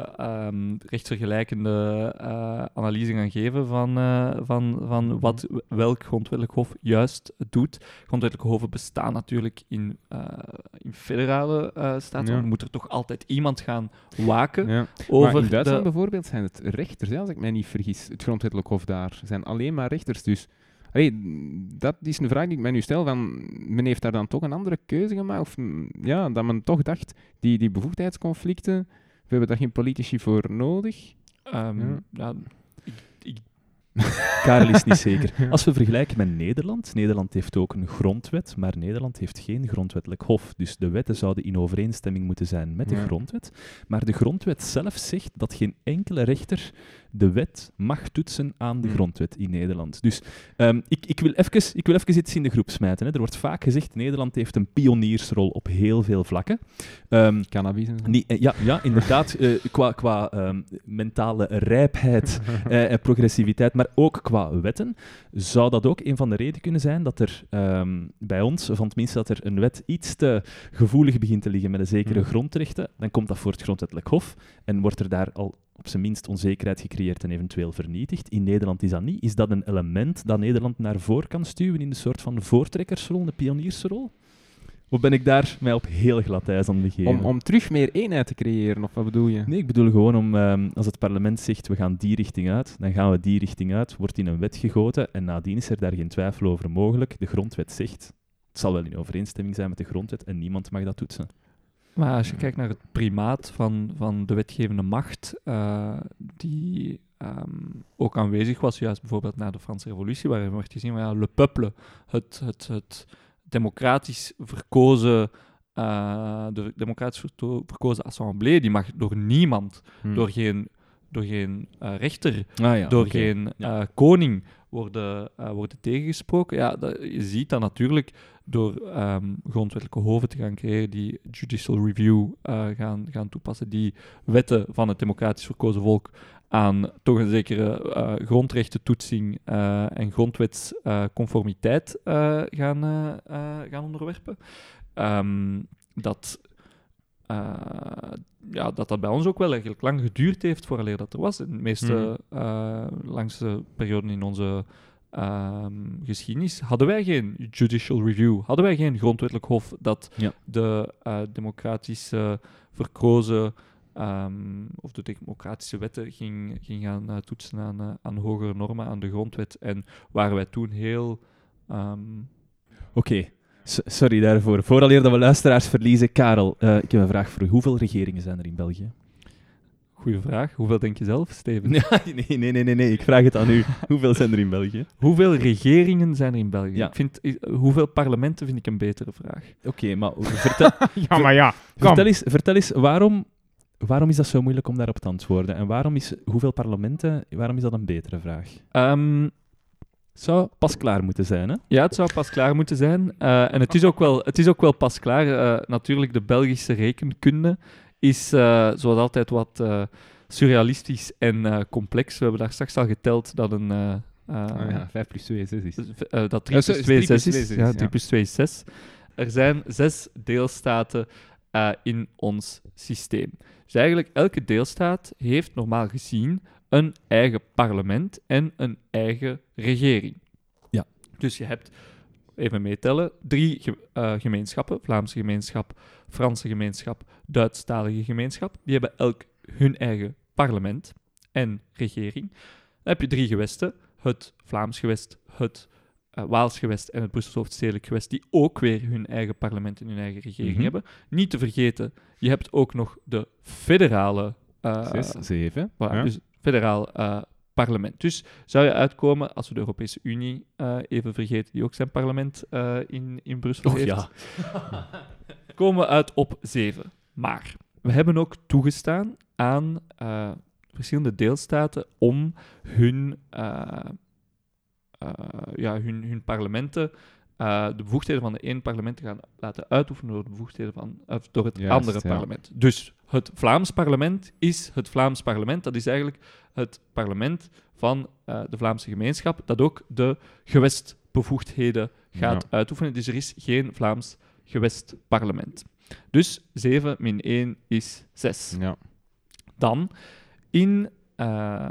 um, rechtsvergelijkende uh, analyse gaan geven van, uh, van, van wat welk grondwettelijk hof juist doet. Grondwettelijke hoven bestaan natuurlijk in, uh, in federale uh, staten, ja. Dan moet er toch altijd iemand gaan waken ja. over maar in Duitsland de... bijvoorbeeld zijn het rechters, hè, als ik mij niet vergis, het grondwettelijk hof daar zijn alleen maar rechters, dus... Hey, dat is een vraag die ik mij nu stel, van, men heeft daar dan toch een andere keuze gemaakt? Of ja, dat men toch dacht, die, die bevoegdheidsconflicten, we hebben daar geen politici voor nodig? Um, ja. Ja, ik, ik... Karel is niet zeker. Als we vergelijken met Nederland, Nederland heeft ook een grondwet, maar Nederland heeft geen grondwettelijk hof. Dus de wetten zouden in overeenstemming moeten zijn met de ja. grondwet. Maar de grondwet zelf zegt dat geen enkele rechter de wet mag toetsen aan de grondwet in Nederland. Dus um, ik, ik, wil even, ik wil even iets in de groep smijten. Hè. Er wordt vaak gezegd, Nederland heeft een pioniersrol op heel veel vlakken. Um, Cannabis. Nie, ja, ja, inderdaad. Uh, qua qua um, mentale rijpheid uh, en progressiviteit, maar ook qua wetten, zou dat ook een van de redenen kunnen zijn dat er um, bij ons, van tenminste dat er een wet iets te gevoelig begint te liggen met een zekere mm. grondrechten, dan komt dat voor het grondwettelijk hof en wordt er daar al op zijn minst onzekerheid gecreëerd en eventueel vernietigd. In Nederland is dat niet. Is dat een element dat Nederland naar voren kan stuwen in een soort van voortrekkersrol, een pioniersrol? Of ben ik daar mij op heel glad ijs aan begeven? Om, om terug meer eenheid te creëren, of wat bedoel je? Nee, ik bedoel gewoon om, um, als het parlement zegt, we gaan die richting uit, dan gaan we die richting uit, wordt in een wet gegoten en nadien is er daar geen twijfel over mogelijk. De grondwet zegt, het zal wel in overeenstemming zijn met de grondwet en niemand mag dat toetsen. Maar als je kijkt naar het primaat van, van de wetgevende macht, uh, die um, ook aanwezig was, juist bijvoorbeeld na de Franse Revolutie, waarin werd gezien, maar ja, le peuple, het, het, het democratisch verkozen, uh, de democratisch verkozen assemblée, die mag door niemand, hmm. door geen door geen uh, rechter, ah, ja, door okay. geen ja. uh, koning worden, uh, worden tegengesproken. Ja, dat, je ziet dat natuurlijk door um, grondwettelijke hoven te gaan creëren die judicial review uh, gaan, gaan toepassen, die wetten van het democratisch verkozen volk aan toch een zekere uh, grondrechtentoetsing uh, en grondwetsconformiteit uh, gaan, uh, uh, gaan onderwerpen. Um, dat, uh, ja, dat dat bij ons ook wel eigenlijk lang geduurd heeft vooraleer dat er was. In de meeste mm. uh, langste perioden in onze uh, geschiedenis hadden wij geen judicial review, hadden wij geen grondwettelijk hof dat ja. de uh, democratische verkozen Um, of de democratische wetten ging, ging gaan uh, toetsen aan, uh, aan hogere normen, aan de grondwet. En waren wij toen heel... Um... Oké, okay. S- sorry daarvoor. Vooraleer dat we luisteraars verliezen, Karel, uh, ik heb een vraag voor u. Hoeveel regeringen zijn er in België? Goeie vraag. Hoeveel denk je zelf, Steven? nee, nee, nee, nee, nee. Ik vraag het aan u. Hoeveel zijn er in België? Hoeveel regeringen zijn er in België? Ja. Ik vind, uh, hoeveel parlementen vind ik een betere vraag. Oké, okay, maar vertel... ja, maar ja. Vertel eens, vertel eens waarom... Waarom is dat zo moeilijk om daarop te antwoorden? En waarom is hoeveel parlementen, waarom is dat een betere vraag? Um, zou pas klaar moeten zijn, hè? Ja, het zou pas klaar moeten zijn. Uh, en het is, ook wel, het is ook wel pas klaar. Uh, natuurlijk, de Belgische rekenkunde is, uh, zoals altijd, wat uh, surrealistisch en uh, complex. We hebben daar straks al geteld dat een... Uh, uh, oh ja, vijf plus twee is zes is. Uh, dat drie plus twee zes is. Ja, drie plus twee is zes. Er zijn zes deelstaten uh, in ons systeem. Dus eigenlijk elke deelstaat heeft normaal gezien een eigen parlement en een eigen regering. Ja. Dus je hebt, even meetellen, drie ge- uh, gemeenschappen. Vlaamse gemeenschap, Franse gemeenschap, Duitsstalige gemeenschap. Die hebben elk hun eigen parlement en regering. Dan heb je drie gewesten. Het Vlaams gewest, het uh, Waals gewest en het Brussels hoofdstedelijk gewest, die ook weer hun eigen parlement en hun eigen regering mm-hmm. hebben. Niet te vergeten, je hebt ook nog de federale... Uh, Zes, zeven. Voilà, Ja. Dus federaal uh, parlement. Dus zou je uitkomen, als we de Europese Unie uh, even vergeten, die ook zijn parlement uh, in, in Brussel Och, heeft, ja. komen we uit op zeven. Maar we hebben ook toegestaan aan uh, verschillende deelstaten om hun, uh, uh, ja, hun, hun parlementen, uh, de bevoegdheden van de ene parlement te gaan laten uitoefenen door de bevoegdheden van, uh, door het Juist, andere ja. parlement. Dus het Vlaams parlement is het Vlaams parlement. Dat is eigenlijk het parlement van uh, de Vlaamse gemeenschap, dat ook de gewestbevoegdheden gaat Ja. uitoefenen. Dus er is geen Vlaams gewestparlement. Dus zeven min één is zes. Ja. Dan, in, uh,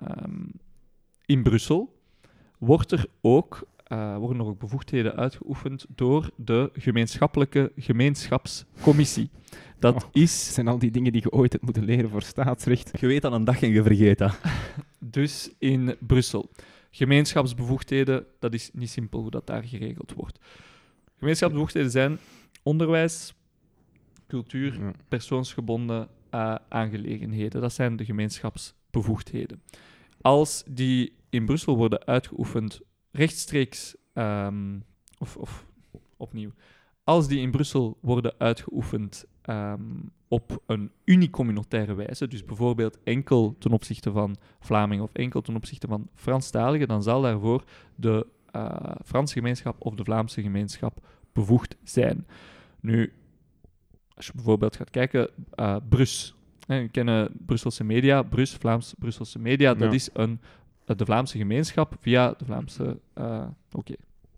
in Brussel wordt er ook, uh, worden er ook bevoegdheden uitgeoefend door de gemeenschappelijke gemeenschapscommissie. Dat Oh. is... zijn al die dingen die je ooit hebt moeten leren voor staatsrecht. Je weet aan een dag en je vergeet dat. Dus in Brussel. Gemeenschapsbevoegdheden, dat is niet simpel hoe dat daar geregeld wordt. Gemeenschapsbevoegdheden zijn onderwijs, cultuur, Ja. persoonsgebonden uh, aangelegenheden. Dat zijn de gemeenschapsbevoegdheden. Als die in Brussel worden uitgeoefend rechtstreeks, um, of, of opnieuw, als die in Brussel worden uitgeoefend um, op een unicommunautaire wijze, dus bijvoorbeeld enkel ten opzichte van Vlamingen of enkel ten opzichte van Franstaligen, dan zal daarvoor de uh, Franse gemeenschap of de Vlaamse gemeenschap bevoegd zijn. Nu, als je bijvoorbeeld gaat kijken, uh, Brus. Hè, we kennen Brusselse media, Brus, Vlaams Brusselse media, dat Ja. is een, uh, de Vlaamse gemeenschap via de Vlaamse... Uh, Oké. Okay.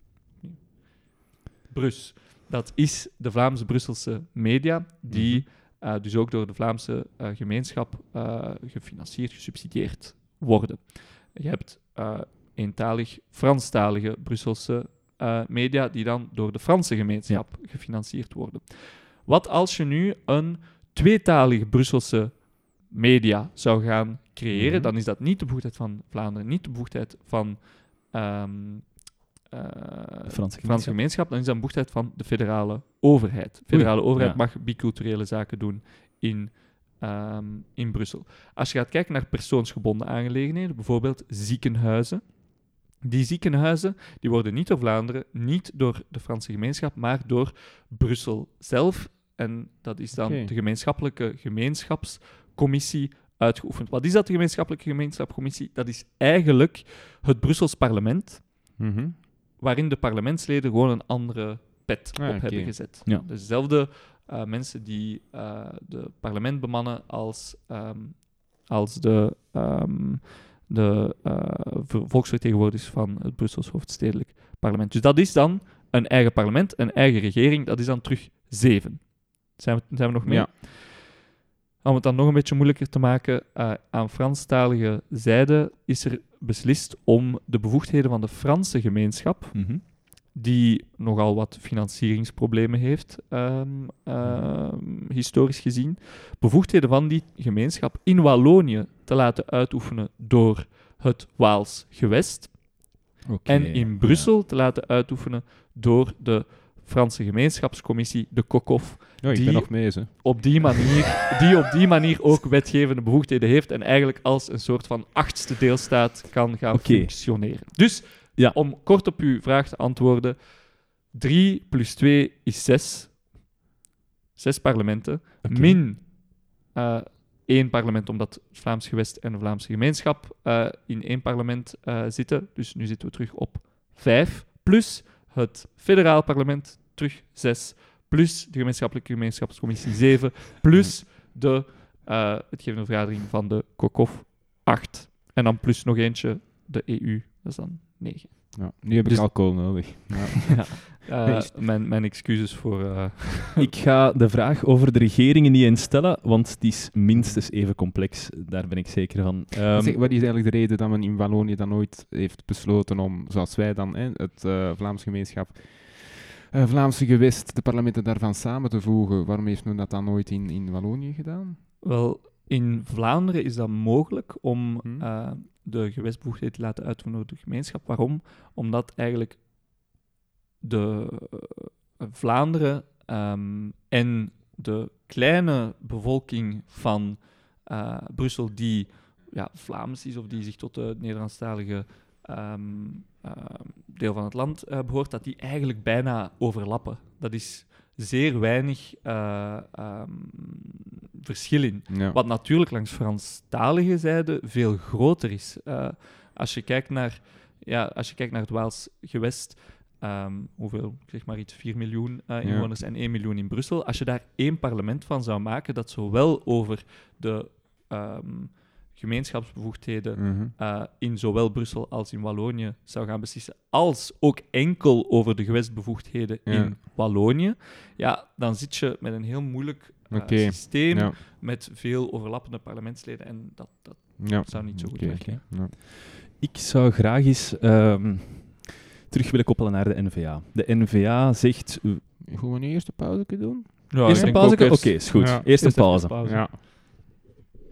Brus. Dat is de Vlaams-Brusselse media, die uh, dus ook door de Vlaamse uh, gemeenschap uh, gefinancierd, gesubsidieerd worden. Je hebt uh, eentalig Franstalige Brusselse uh, media, die dan door de Franse gemeenschap ja. gefinancierd worden. Wat als je nu een tweetalige Brusselse media zou gaan creëren, mm-hmm. dan is dat niet de bevoegdheid van Vlaanderen, niet de bevoegdheid van um, uh, de Franse Franse gemeenschap, dan is dat een bevoegdheid van de federale overheid. De federale Oei, overheid ja. mag biculturele zaken doen in, um, in Brussel. Als je gaat kijken naar persoonsgebonden aangelegenheden, bijvoorbeeld ziekenhuizen, die ziekenhuizen die worden niet door Vlaanderen, niet door de Franse gemeenschap, maar door Brussel zelf. En dat is dan Okay. de gemeenschappelijke gemeenschapscommissie uitgeoefend. Wat is dat, de gemeenschappelijke gemeenschapscommissie? Dat is eigenlijk het Brussels parlement, Mhm. waarin de parlementsleden gewoon een andere pet Ah, op oké. hebben gezet. Ja. Dezelfde uh, mensen die uh, de parlement bemannen als, um, als de, um, de uh, volksvertegenwoordigers van het Brussels hoofdstedelijk parlement. Dus dat is dan een eigen parlement, een eigen regering, dat is dan terug zeven. Zijn we, zijn we nog mee? Ja. Om het dan nog een beetje moeilijker te maken, uh, aan Franstalige zijde is er beslist om de bevoegdheden van de Franse gemeenschap, Mhm. die nogal wat financieringsproblemen heeft, um, um, historisch gezien, bevoegdheden van die gemeenschap in Wallonië te laten uitoefenen door het Waals gewest Oké, en in Brussel te laten uitoefenen door de Franse gemeenschapscommissie, de COCOF, Oh, ik die- ben nog mee, ze. op die manier, die op die manier ook wetgevende bevoegdheden heeft en eigenlijk als een soort van achtste deelstaat kan gaan Oké. functioneren. Dus, Ja. om kort op uw vraag te antwoorden, drie plus twee is zes. Zes parlementen, Oké. min eh, één parlement, omdat het Vlaams gewest en de Vlaamse gemeenschap eh, in één parlement eh, zitten. Dus nu zitten we terug op vijf, plus het federaal parlement, terug zes, plus de gemeenschappelijke gemeenschapscommissie zeven, plus de uh, wetgevende vergadering van de COCOF acht. En dan plus nog eentje, de E U, dat is dan negen. Ja, nu heb ik Dus- alcohol nodig. Ja. Uh, mijn, mijn excuses voor... uh, Ik ga de vraag over de regeringen niet eens stellen, want die is minstens even complex. Daar ben ik zeker van. Ehm, Zeg, wat is eigenlijk de reden dat men in Wallonië dan ooit heeft besloten om, zoals wij dan, hè, het uh, Vlaams gemeenschap, uh, Vlaamse gewest, de parlementen daarvan samen te voegen? Waarom heeft men dat dan nooit in, in Wallonië gedaan? Wel, in Vlaanderen is dat mogelijk om Hm. uh, de gewestbevoegdheid te laten uitoefenen door de gemeenschap. Waarom? Omdat eigenlijk de uh, Vlaanderen um, en de kleine bevolking van uh, Brussel die ja, Vlaams is of die zich tot de Nederlandstalige um, uh, deel van het land uh, behoort, dat die eigenlijk bijna overlappen. Dat is zeer weinig uh, um, verschil in. Ja. Wat natuurlijk langs Franstalige zijde veel groter is. Uh, als je kijkt naar, ja, als je kijkt naar het Waals gewest, um, hoeveel, ik zeg maar iets, vier miljoen uh, inwoners ja. en één miljoen in Brussel. Als je daar één parlement van zou maken dat zowel over de um, gemeenschapsbevoegdheden Mm-hmm. uh, in zowel Brussel als in Wallonië zou gaan beslissen, als ook enkel over de gewestbevoegdheden Ja. in Wallonië, ja, dan zit je met een heel moeilijk uh, Oké. systeem Ja. met veel overlappende parlementsleden en dat, dat Ja. zou niet zo goed Oké. werken. Ja. Ik zou graag eens ehm, terug willen koppelen naar de N V A. De N V A zegt... uh, Gaan we nu eerst een pauze doen? Ja, eerst ik een denk pauze? ook Oké, eerst- is goed. Ja. Eerst een eerst even pauze. Ja.